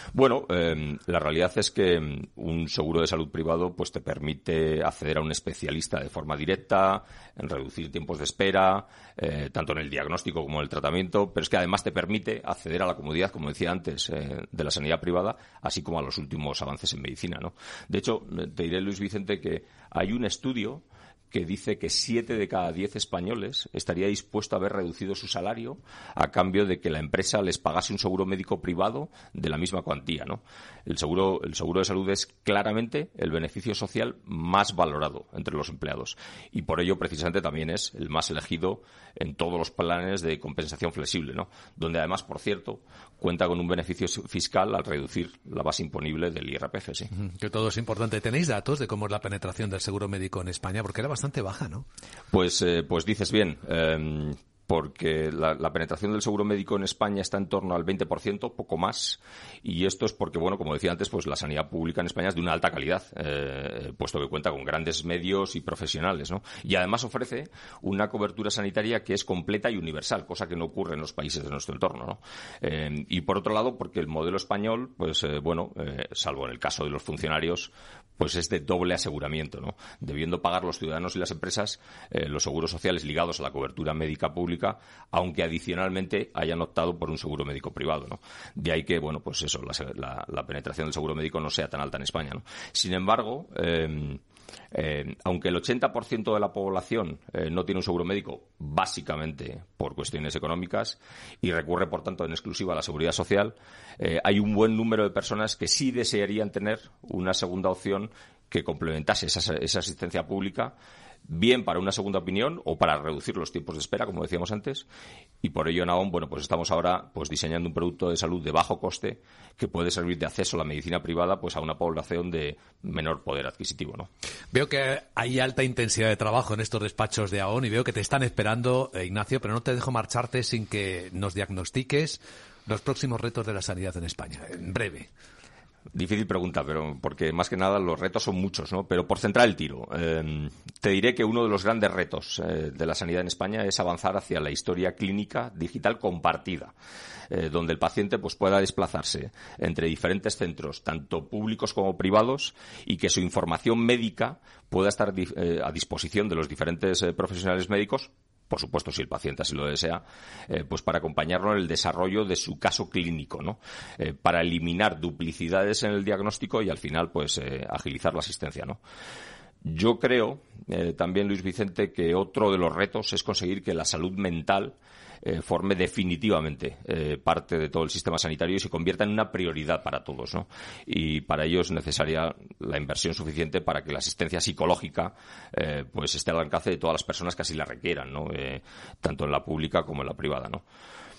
Bueno, eh, la realidad es que un seguro de salud privado pues te permite acceder a un especialista de forma directa, en reducir tiempos de espera, eh, tanto en el diagnóstico como en el tratamiento, pero es que además te permite acceder a la comodidad, como decía antes, eh, de la sanidad privada, así como a los últimos avances en medicina, ¿no? De hecho, te diré, Luis Vicente, que hay un estudio que dice que siete de cada diez españoles estaría dispuesto a haber reducido su salario a cambio de que la empresa les pagase un seguro médico privado de la misma cuantía, ¿no? El seguro, el seguro de salud es claramente el beneficio social más valorado entre los empleados y por ello precisamente también es el más elegido en todos los planes de compensación flexible, ¿no? Donde además, por cierto, cuenta con un beneficio fiscal al reducir la base imponible del I R P F, sí. Que todo es importante. ¿Tenéis datos de cómo es la penetración del seguro médico en España? Porque era bastante baja, ¿no? Pues, eh, pues dices bien. Eh, porque la, la penetración del seguro médico en España está en torno al veinte por ciento, poco más, y esto es porque, bueno, como decía antes, pues la sanidad pública en España es de una alta calidad, eh, puesto que cuenta con grandes medios y profesionales, ¿no? Y además ofrece una cobertura sanitaria que es completa y universal, cosa que no ocurre en los países de nuestro entorno, ¿no? Eh, y por otro lado, porque el modelo español, pues eh, bueno, eh, salvo en el caso de los funcionarios, pues es de doble aseguramiento, ¿no? Debiendo pagar los ciudadanos y las empresas eh, los seguros sociales ligados a la cobertura médica pública, aunque adicionalmente hayan optado por un seguro médico privado, ¿no? De ahí que, bueno, pues eso, la, la, la penetración del seguro médico no sea tan alta en España, ¿no? Sin embargo, eh, Eh, aunque el ochenta por ciento de la población eh, no tiene un seguro médico, básicamente por cuestiones económicas, y recurre, por tanto, en exclusiva a la seguridad social, eh, hay un buen número de personas que sí desearían tener una segunda opción que complementase esa, esa asistencia pública, bien para una segunda opinión o para reducir los tiempos de espera, como decíamos antes, y por ello en Ahon, bueno, pues estamos ahora pues diseñando un producto de salud de bajo coste que puede servir de acceso a la medicina privada pues a una población de menor poder adquisitivo, ¿no? Veo que hay alta intensidad de trabajo en estos despachos de Ahon y veo que te están esperando, eh, Ignacio, pero no te dejo marcharte sin que nos diagnostiques los próximos retos de la sanidad en España, en breve. Difícil pregunta, pero porque más que nada los retos son muchos, ¿no? Pero por centrar el tiro, eh, te diré que uno de los grandes retos eh, de la sanidad en España es avanzar hacia la historia clínica digital compartida, eh, donde el paciente pues pueda desplazarse entre diferentes centros, tanto públicos como privados, y que su información médica pueda estar eh, a disposición de los diferentes eh, profesionales médicos, por supuesto, si el paciente así lo desea, eh, pues para acompañarlo en el desarrollo de su caso clínico, ¿no? Eh, para eliminar duplicidades en el diagnóstico y al final, pues, eh, agilizar la asistencia, ¿no? Yo creo, eh, también, Luis Vicente, que otro de los retos es conseguir que la salud mental eh, forme definitivamente eh, parte de todo el sistema sanitario y se convierta en una prioridad para todos, ¿no? Y para ello es necesaria la inversión suficiente para que la asistencia psicológica eh, pues esté al alcance de todas las personas que así la requieran, ¿no? Eh, tanto en la pública como en la privada, ¿no?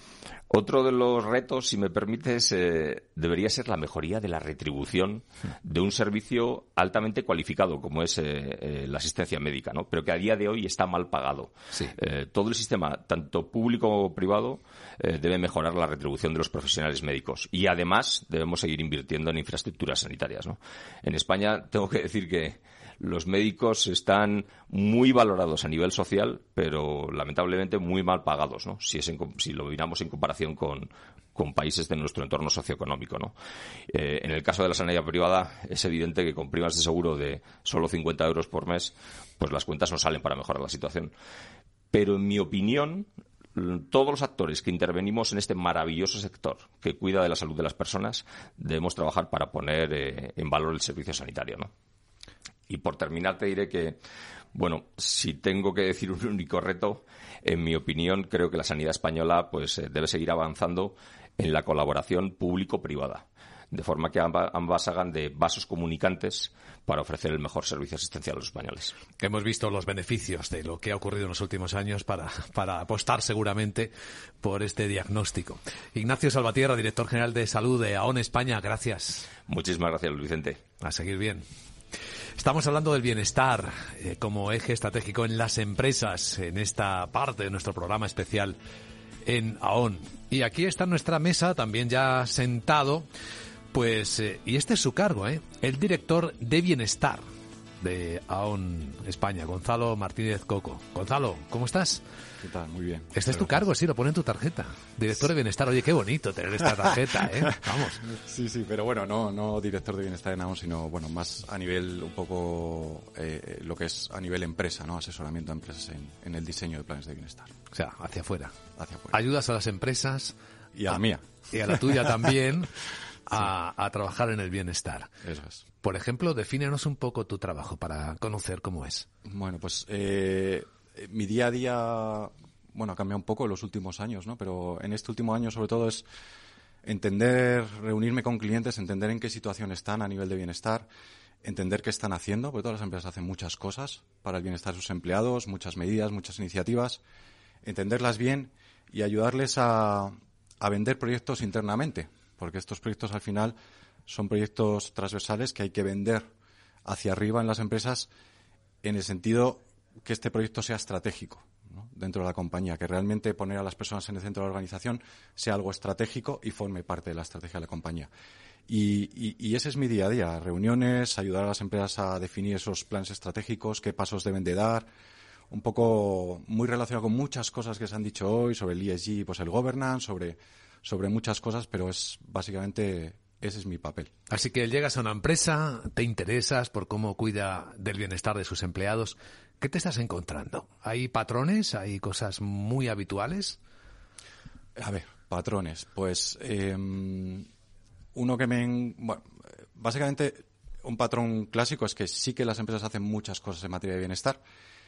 Otro de los retos, si me permites, eh, debería ser la mejoría de la retribución de un servicio altamente cualificado, como es eh, eh, la asistencia médica, ¿no? Pero que a día de hoy está mal pagado. Sí. Eh, todo el sistema, tanto público como privado, eh, debe mejorar la retribución de los profesionales médicos. Y además debemos seguir invirtiendo en infraestructuras sanitarias, ¿no? En España tengo que decir que los médicos están muy valorados a nivel social, pero lamentablemente muy mal pagados, ¿no? Si, es en, si lo miramos en comparación con, con países de nuestro entorno socioeconómico, ¿no? Eh, en el caso de la sanidad privada es evidente que con primas de seguro de solo cincuenta euros por mes, pues las cuentas no salen para mejorar la situación. Pero en mi opinión, todos los actores que intervenimos en este maravilloso sector que cuida de la salud de las personas debemos trabajar para poner eh, en valor el servicio sanitario, ¿no? Y por terminar te diré que, bueno, si tengo que decir un único reto, en mi opinión creo que la sanidad española pues eh, debe seguir avanzando en la colaboración público-privada, de forma que ambas, ambas hagan de vasos comunicantes para ofrecer el mejor servicio asistencial a los españoles. Hemos visto los beneficios de lo que ha ocurrido en los últimos años para, para apostar seguramente por este diagnóstico. Ignacio Salvatierra, director general de Salud de Ahon España, gracias. Muchísimas gracias, Luis Vicente. A seguir bien. Estamos hablando del bienestar eh, como eje estratégico en las empresas, en esta parte de nuestro programa especial en Ahon. Y aquí está nuestra mesa, también ya sentado, pues, eh, y este es su cargo, ¿eh? El director de bienestar. de AON España, Gonzalo Martínez Coco. Gonzalo, ¿cómo estás? ¿Qué tal? Muy bien. Este es tu cargo, sí, lo pone en tu tarjeta. Director de Bienestar. Oye, qué bonito tener esta tarjeta, ¿eh? Vamos. Sí, sí, pero bueno, no, no director de Bienestar en AON, sino, bueno, más a nivel un poco, eh, lo que es a nivel empresa, ¿no? Asesoramiento a empresas en, en el diseño de planes de bienestar. O sea, hacia afuera. Hacia afuera. Ayudas a las empresas. Y a la mía. Y a la tuya también. A, a trabajar en el bienestar. Eso es. Por ejemplo, defínenos un poco tu trabajo para conocer cómo es. Bueno, pues eh, mi día a día, bueno, ha cambiado un poco en los últimos años, ¿no? Pero en este último año, sobre todo, es entender, reunirme con clientes, entender en qué situación están a nivel de bienestar, entender qué están haciendo, porque todas las empresas hacen muchas cosas para el bienestar de sus empleados, muchas medidas, muchas iniciativas, entenderlas bien y ayudarles a, a vender proyectos internamente. Porque estos proyectos al final son proyectos transversales que hay que vender hacia arriba en las empresas en el sentido que este proyecto sea estratégico, ¿no? Dentro de la compañía, que realmente poner a las personas en el centro de la organización sea algo estratégico y forme parte de la estrategia de la compañía. Y, y, y ese es mi día a día, reuniones, ayudar a las empresas a definir esos planes estratégicos, qué pasos deben de dar, un poco muy relacionado con muchas cosas que se han dicho hoy sobre el E S G, pues el governance, sobre... sobre muchas cosas, pero es básicamente ese es mi papel. Así que llegas a una empresa, te interesas por cómo cuida del bienestar de sus empleados. ¿Qué te estás encontrando? ¿Hay patrones? ¿Hay cosas muy habituales? A ver, patrones. Pues eh, uno que me... Bueno, básicamente un patrón clásico es que sí que las empresas hacen muchas cosas en materia de bienestar.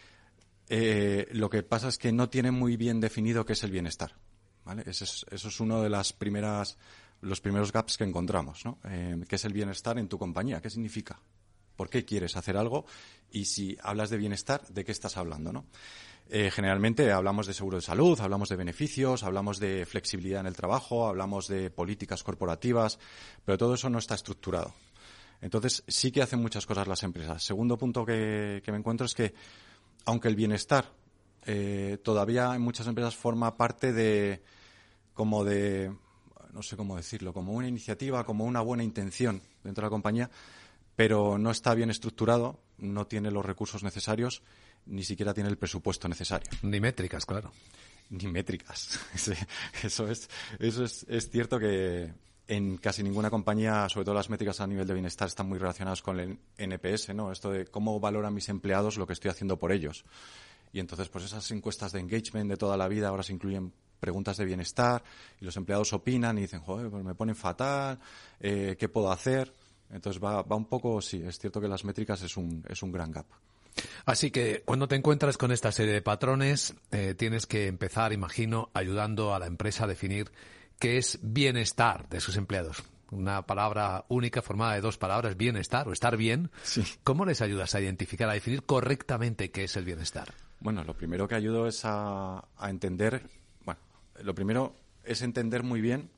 Eh, lo que pasa es que no tienen muy bien definido qué es el bienestar. ¿Vale? Eso es, eso es uno de las primeras, los primeros gaps que encontramos, ¿no? Eh, ¿Qué es el bienestar en tu compañía? ¿Qué significa? ¿Por qué quieres hacer algo? Y si hablas de bienestar, ¿de qué estás hablando, no? Eh, generalmente hablamos de seguro de salud, hablamos de beneficios, hablamos de flexibilidad en el trabajo, hablamos de políticas corporativas, pero todo eso no está estructurado. Entonces, sí que hacen muchas cosas las empresas. Segundo punto que, que me encuentro es que, aunque el bienestar Eh, todavía en muchas empresas forma parte de, como de, no sé cómo decirlo, como una iniciativa, como una buena intención dentro de la compañía, pero no está bien estructurado, no tiene los recursos necesarios, ni siquiera tiene el presupuesto necesario. Ni métricas, claro. Ni métricas. Eso es, eso es, es cierto que en casi ninguna compañía, sobre todo las métricas a nivel de bienestar, están muy relacionadas con el N P S, ¿no? Esto de cómo valoran mis empleados lo que estoy haciendo por ellos. Y entonces, pues esas encuestas de engagement de toda la vida ahora se incluyen preguntas de bienestar y los empleados opinan y dicen, joder, pues me ponen fatal, eh, ¿qué puedo hacer? Entonces va, va un poco, sí, es cierto que las métricas es un, es un gran gap. Así que cuando te encuentras con esta serie de patrones, eh, tienes que empezar, imagino, ayudando a la empresa a definir qué es bienestar de sus empleados. Una palabra única formada de dos palabras, bienestar o estar bien. Sí. ¿Cómo les ayudas a identificar, a definir correctamente qué es el bienestar? Bueno, lo primero que ayudo es a, a entender, bueno, lo primero es entender muy bien,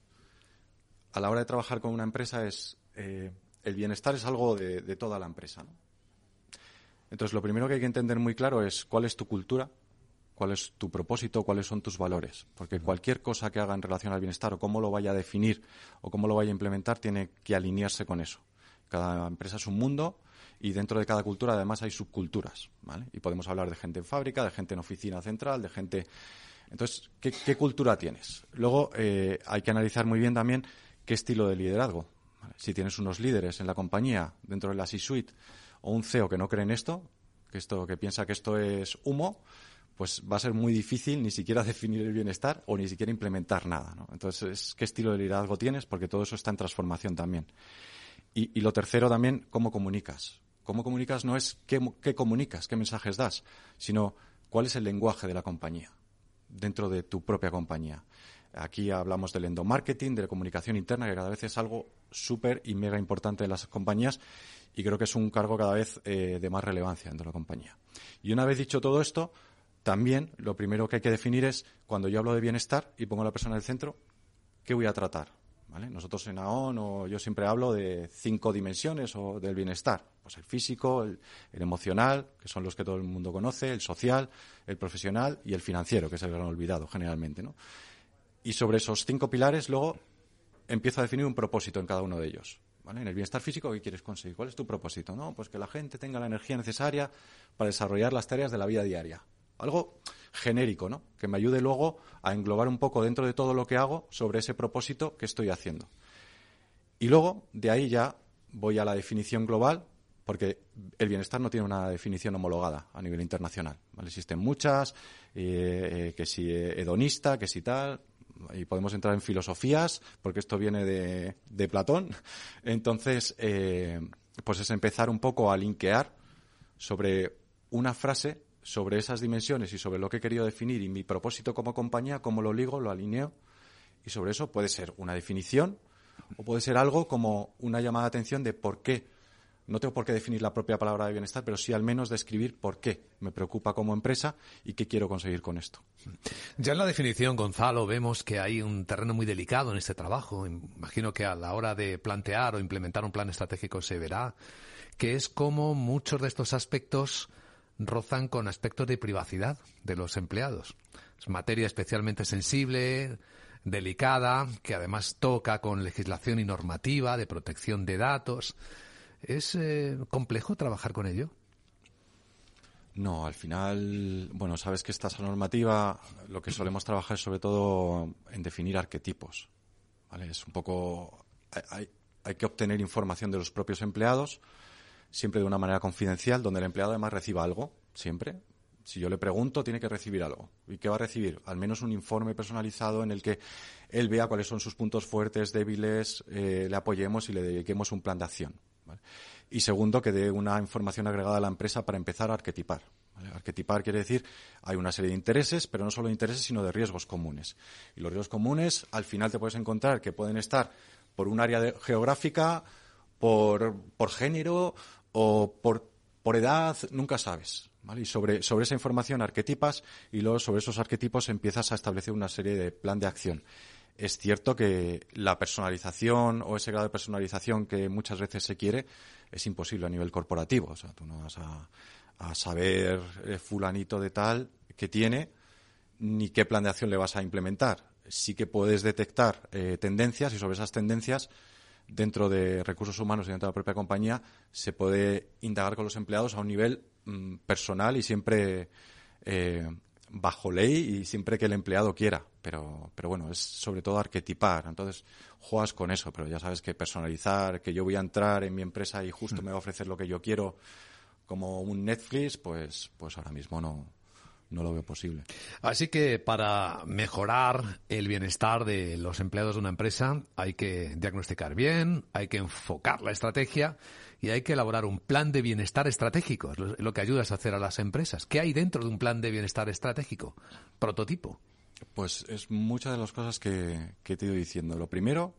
a la hora de trabajar con una empresa, es eh, el bienestar es algo de, de toda la empresa, ¿no? Entonces, lo primero que hay que entender muy claro es cuál es tu cultura, cuál es tu propósito, cuáles son tus valores. Porque cualquier cosa que haga en relación al bienestar o cómo lo vaya a definir o cómo lo vaya a implementar tiene que alinearse con eso. Cada empresa es un mundo y dentro de cada cultura además hay subculturas, ¿vale? Y podemos hablar de gente en fábrica, de gente en oficina central, de gente... Entonces, ¿qué, qué cultura tienes? Luego eh, hay que analizar muy bien también qué estilo de liderazgo. ¿Vale? Si tienes unos líderes en la compañía, dentro de la C-suite, o un C E O que no cree en esto, que esto que piensa que esto es humo, pues va a ser muy difícil ni siquiera definir el bienestar o ni siquiera implementar nada, ¿no? Entonces, ¿qué estilo de liderazgo tienes? Porque todo eso está en transformación también. Y, y lo tercero también, ¿cómo comunicas? Cómo comunicas no es qué, qué comunicas, qué mensajes das, sino cuál es el lenguaje de la compañía, dentro de tu propia compañía. Aquí hablamos del endomarketing, de la comunicación interna, que cada vez es algo súper y mega importante en las compañías y creo que es un cargo cada vez eh, de más relevancia dentro de la compañía. Y una vez dicho todo esto, también lo primero que hay que definir es, cuando yo hablo de bienestar y pongo a la persona en el centro, ¿qué voy a tratar? ¿Vale? Nosotros en AON, o yo siempre hablo de cinco dimensiones o del bienestar. Pues el físico, el, el emocional, que son los que todo el mundo conoce, el social, el profesional y el financiero, que es el gran olvidado generalmente, ¿no? Y sobre esos cinco pilares luego empiezo a definir un propósito en cada uno de ellos. ¿vale? En el bienestar físico, ¿qué quieres conseguir? ¿Cuál es tu propósito? No, pues que la gente tenga la energía necesaria para desarrollar las tareas de la vida diaria. Algo genérico, ¿no? Que me ayude luego a englobar un poco dentro de todo lo que hago sobre ese propósito que estoy haciendo. Y luego, de ahí ya voy a la definición global, porque el bienestar no tiene una definición homologada a nivel internacional, ¿vale? Existen muchas, eh, eh, que si hedonista, que si tal, y podemos entrar en filosofías, porque esto viene de, de Platón. Entonces, eh, pues es empezar un poco a linkear sobre una frase, sobre esas dimensiones y sobre lo que he querido definir y mi propósito como compañía, cómo lo ligo, lo alineo, y sobre eso puede ser una definición o puede ser algo como una llamada de atención de por qué. No tengo por qué definir la propia palabra de bienestar, pero sí al menos describir por qué me preocupa como empresa y qué quiero conseguir con esto. Ya en la definición, Gonzalo, vemos que hay un terreno muy delicado en este trabajo. Imagino que a la hora de plantear o implementar un plan estratégico se verá que es como muchos de estos aspectos rozan con aspectos de privacidad de los empleados. Es materia especialmente sensible, delicada, que además toca con legislación y normativa de protección de datos. ¿Es eh, complejo trabajar con ello? No, al final, bueno, sabes que esta normativa, lo que solemos trabajar es sobre todo en definir arquetipos, ¿vale? Es un poco, hay, hay que obtener información de los propios empleados, siempre de una manera confidencial, donde el empleado además reciba algo, siempre. Si yo le pregunto, tiene que recibir algo. ¿Y qué va a recibir? Al menos un informe personalizado en el que él vea cuáles son sus puntos fuertes, débiles, eh, le apoyemos y le dediquemos un plan de acción, ¿vale? Y segundo, que dé una información agregada a la empresa para empezar a arquetipar, ¿vale? Arquetipar quiere decir, hay una serie de intereses, pero no solo de intereses, sino de riesgos comunes. Y los riesgos comunes, al final te puedes encontrar que pueden estar por un área de, geográfica, por, por género o por, por edad, nunca sabes, ¿vale? Y sobre, sobre esa información arquetipas y luego sobre esos arquetipos empiezas a establecer una serie de plan de acción. Es cierto que la personalización o ese grado de personalización que muchas veces se quiere es imposible a nivel corporativo. O sea, tú no vas a, a saber eh, fulanito de tal que tiene ni qué plan de acción le vas a implementar. Sí que puedes detectar eh, tendencias y sobre esas tendencias dentro de recursos humanos y dentro de la propia compañía se puede indagar con los empleados a un nivel mm, personal y siempre eh, bajo ley y siempre que el empleado quiera. Pero, pero bueno, es sobre todo arquetipar. Entonces, juegas con eso, pero ya sabes que personalizar, que yo voy a entrar en mi empresa y justo me va a ofrecer lo que yo quiero como un Netflix, pues, pues ahora mismo no, no lo veo posible. Así que para mejorar el bienestar de los empleados de una empresa hay que diagnosticar bien, hay que enfocar la estrategia y hay que elaborar un plan de bienestar estratégico. Es lo, lo que ayudas a hacer a las empresas. ¿Qué hay dentro de un plan de bienestar estratégico? Prototipo. Pues es muchas de las cosas que, que te he ido diciendo. Lo primero,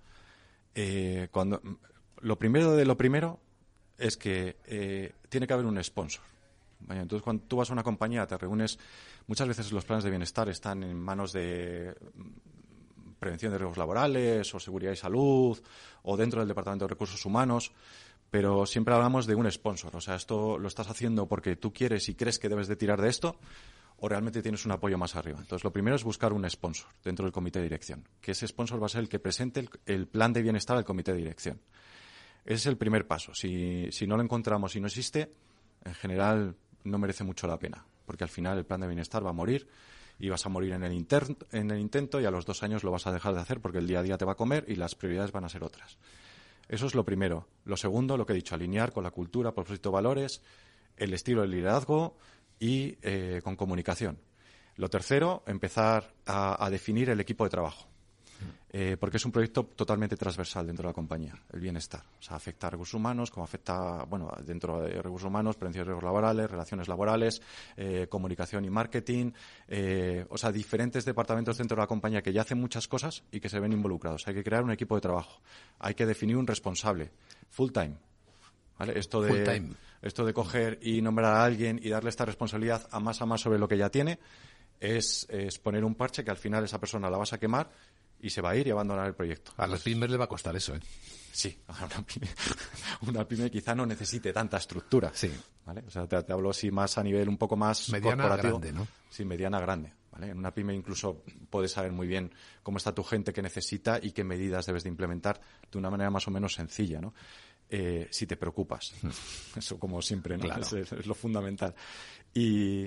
eh, cuando, lo primero de lo primero es que eh, tiene que haber un sponsor. Vaya, entonces, cuando tú vas a una compañía, te reúnes, muchas veces los planes de bienestar están en manos de prevención de riesgos laborales o seguridad y salud o dentro del Departamento de Recursos Humanos, pero siempre hablamos de un sponsor. O sea, esto lo estás haciendo porque tú quieres y crees que debes de tirar de esto o realmente tienes un apoyo más arriba. Entonces, lo primero es buscar un sponsor dentro del comité de dirección, que ese sponsor va a ser el que presente el, el plan de bienestar al comité de dirección. Ese es el primer paso. Si, si no lo encontramos y no existe, en general no merece mucho la pena, porque al final el plan de bienestar va a morir y vas a morir en el, inter, en el intento y a los dos años lo vas a dejar de hacer porque el día a día te va a comer y las prioridades van a ser otras. Eso es lo primero. Lo segundo, lo que he dicho, alinear con la cultura, propósito, valores, el estilo del liderazgo y eh, con comunicación. Lo tercero, empezar a, a definir el equipo de trabajo. Eh, porque es un proyecto totalmente transversal dentro de la compañía, el bienestar. O sea, afecta a recursos humanos, como afecta, bueno, dentro de recursos humanos, prevención de riesgos laborales, relaciones laborales, eh, comunicación y marketing, eh, o sea, diferentes departamentos dentro de la compañía que ya hacen muchas cosas y que se ven involucrados. Hay que crear un equipo de trabajo. Hay que definir un responsable, full time. ¿Vale? Esto de, full time. Esto de coger y nombrar a alguien y darle esta responsabilidad a más a más sobre lo que ya tiene, es, es poner un parche que al final esa persona la vas a quemar y se va a ir y abandonar el proyecto. A las pymes le va a costar eso, ¿eh? Sí, a una pyme, una pyme quizá no necesite tanta estructura. Sí. ¿Vale? O sea, te, te hablo así más a nivel un poco más mediana corporativo. Grande, ¿no? Sí, mediana grande. ¿vale? En una pyme incluso puedes saber muy bien cómo está tu gente, qué necesita y qué medidas debes de implementar de una manera más o menos sencilla, ¿no? Eh, si te preocupas. Eso como siempre, ¿no? Claro. Es, es lo fundamental. Y,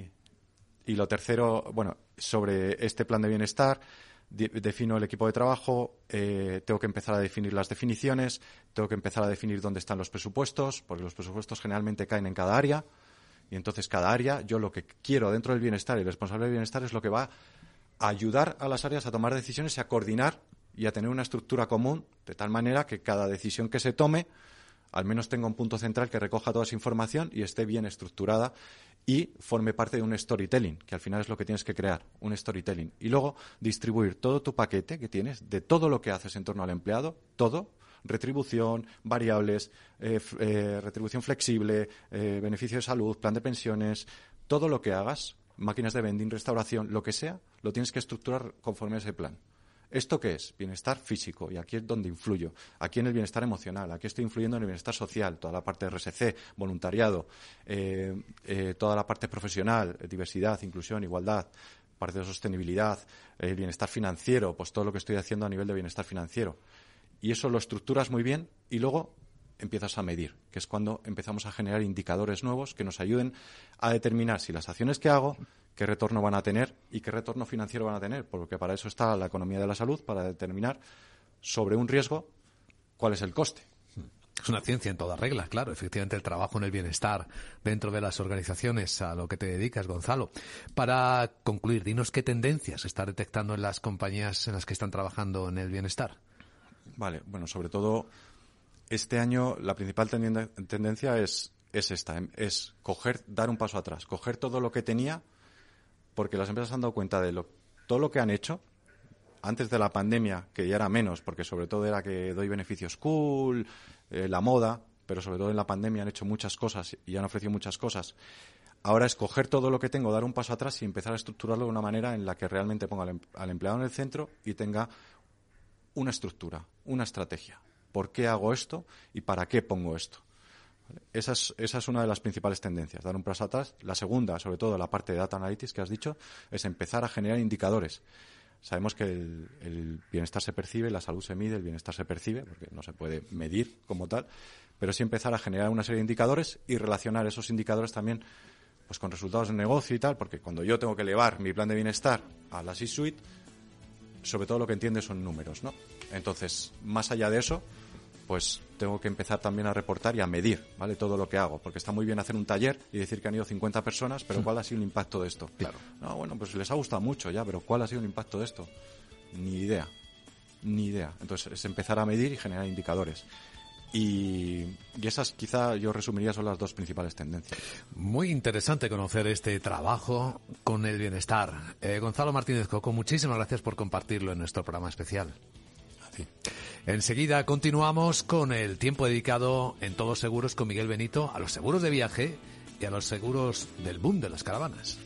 y lo tercero, bueno, sobre este plan de bienestar, de, defino el equipo de trabajo, eh, tengo que empezar a definir las definiciones, tengo que empezar a definir dónde están los presupuestos, porque los presupuestos generalmente caen en cada área, y entonces cada área, yo lo que quiero dentro del bienestar y el responsable del bienestar es lo que va a ayudar a las áreas a tomar decisiones y a coordinar y a tener una estructura común, de tal manera que cada decisión que se tome al menos tenga un punto central que recoja toda esa información y esté bien estructurada y forme parte de un storytelling, que al final es lo que tienes que crear, un storytelling. Y luego distribuir todo tu paquete que tienes de todo lo que haces en torno al empleado, todo, retribución, variables, eh, eh, retribución flexible, eh, beneficio de salud, plan de pensiones, todo lo que hagas, máquinas de vending, restauración, lo que sea, lo tienes que estructurar conforme a ese plan. ¿Esto qué es? Bienestar físico, y aquí es donde influyo. Aquí en el bienestar emocional, aquí estoy influyendo en el bienestar social, toda la parte de R S C, voluntariado, eh, eh, toda la parte profesional, diversidad, inclusión, igualdad, parte de sostenibilidad, el bienestar financiero, pues todo lo que estoy haciendo a nivel de bienestar financiero. Y eso lo estructuras muy bien y luego empiezas a medir, que es cuando empezamos a generar indicadores nuevos que nos ayuden a determinar si las acciones que hago, qué retorno van a tener y qué retorno financiero van a tener, porque para eso está la economía de la salud, para determinar sobre un riesgo cuál es el coste. Es una ciencia en toda regla, claro. Efectivamente, el trabajo en el bienestar dentro de las organizaciones a lo que te dedicas, Gonzalo. Para concluir, dinos qué tendencias está detectando en las compañías en las que están trabajando en el bienestar. Vale, bueno, sobre todo este año la principal tenden- tendencia es, es esta, es coger, dar un paso atrás, coger todo lo que tenía, porque las empresas han dado cuenta de lo, todo lo que han hecho antes de la pandemia, que ya era menos, porque sobre todo era que doy beneficios cool, eh, la moda, pero sobre todo en la pandemia han hecho muchas cosas y han ofrecido muchas cosas. Ahora es coger todo lo que tengo, dar un paso atrás y empezar a estructurarlo de una manera en la que realmente ponga al, em- al empleado en el centro y tenga una estructura, una estrategia. ¿Por qué hago esto y para qué pongo esto? Esa es, esa es una de las principales tendencias, dar un paso atrás. La segunda, sobre todo la parte de Data Analytics que has dicho, es empezar a generar indicadores. Sabemos que el, el bienestar se percibe, la salud se mide, el bienestar se percibe, porque no se puede medir como tal, pero sí empezar a generar una serie de indicadores y relacionar esos indicadores también pues con resultados de negocio y tal, porque cuando yo tengo que elevar mi plan de bienestar a la C-Suite, sobre todo lo que entiende son números, ¿no? Entonces, más allá de eso, pues tengo que empezar también a reportar y a medir, ¿vale? Todo lo que hago, porque está muy bien hacer un taller y decir que han ido cincuenta personas, pero ¿cuál ha sido el impacto de esto? Claro. No, bueno, pues les ha gustado mucho ya, pero ¿cuál ha sido el impacto de esto? Ni idea, ni idea. Entonces es empezar a medir y generar indicadores. Y, y esas quizá yo resumiría son las dos principales tendencias. Muy interesante conocer este trabajo con el bienestar. Eh, Gonzalo Martínez Coco, muchísimas gracias por compartirlo en nuestro programa especial. Así. Enseguida continuamos con el tiempo dedicado en Todos Seguros con Miguel Benito a los seguros de viaje y a los seguros del boom de las caravanas.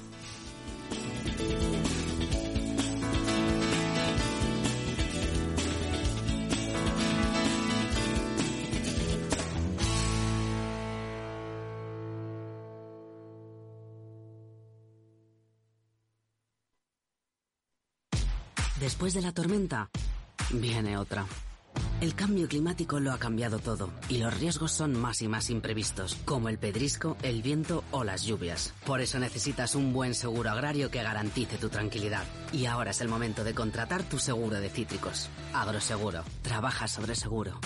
Después de la tormenta, viene otra. El cambio climático lo ha cambiado todo y los riesgos son más y más imprevistos, como el pedrisco, el viento o las lluvias. Por eso necesitas un buen seguro agrario que garantice tu tranquilidad. Y ahora es el momento de contratar tu seguro de cítricos. Agroseguro. Trabaja sobre seguro.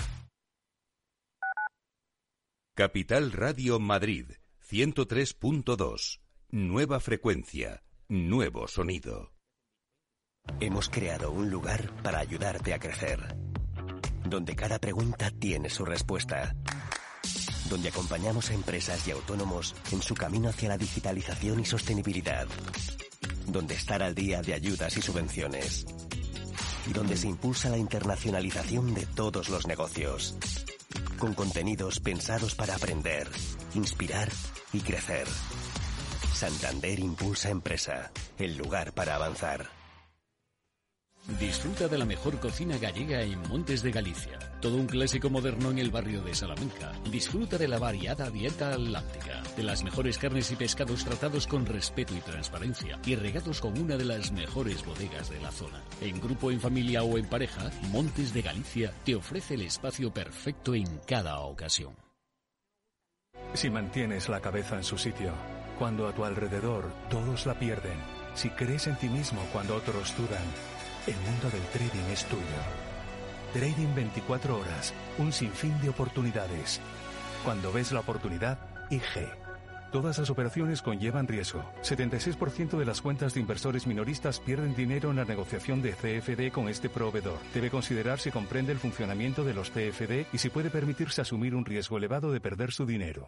Capital Radio Madrid, ciento tres punto dos. Nueva frecuencia, nuevo sonido. Hemos creado un lugar para ayudarte a crecer, donde cada pregunta tiene su respuesta, donde acompañamos a empresas y autónomos en su camino hacia la digitalización y sostenibilidad, donde estar al día de ayudas y subvenciones, y donde se impulsa la internacionalización de todos los negocios, con contenidos pensados para aprender, inspirar y crecer. Santander Impulsa Empresa, el lugar para avanzar. Disfruta de la mejor cocina gallega en Montes de Galicia. Todo un clásico moderno en el barrio de Salamanca. Disfruta de la variada dieta atlántica, de las mejores carnes y pescados tratados con respeto y transparencia y regados con una de las mejores bodegas de la zona. En grupo, en familia o en pareja, Montes de Galicia te ofrece el espacio perfecto en cada ocasión. Si mantienes la cabeza en su sitio, cuando a tu alrededor todos la pierden, si crees en ti mismo cuando otros dudan, el mundo del trading es tuyo. Trading veinticuatro horas, un sinfín de oportunidades. Cuando ves la oportunidad, I G. Todas las operaciones conllevan riesgo. setenta y seis por ciento de las cuentas de inversores minoristas pierden dinero en la negociación de C F D con este proveedor. Debe considerar si comprende el funcionamiento de los C F D y si puede permitirse asumir un riesgo elevado de perder su dinero.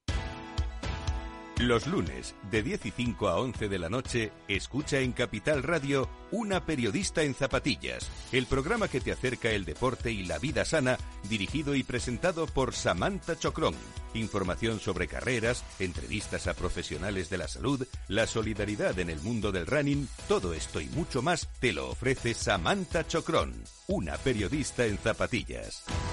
Los lunes, de diez y cinco a once de la noche, escucha en Capital Radio Una periodista en zapatillas, el programa que te acerca el deporte y la vida sana, dirigido y presentado por Samantha Chocrón. Información sobre carreras, entrevistas a profesionales de la salud, la solidaridad en el mundo del running, todo esto y mucho más te lo ofrece Samantha Chocrón, una periodista en zapatillas.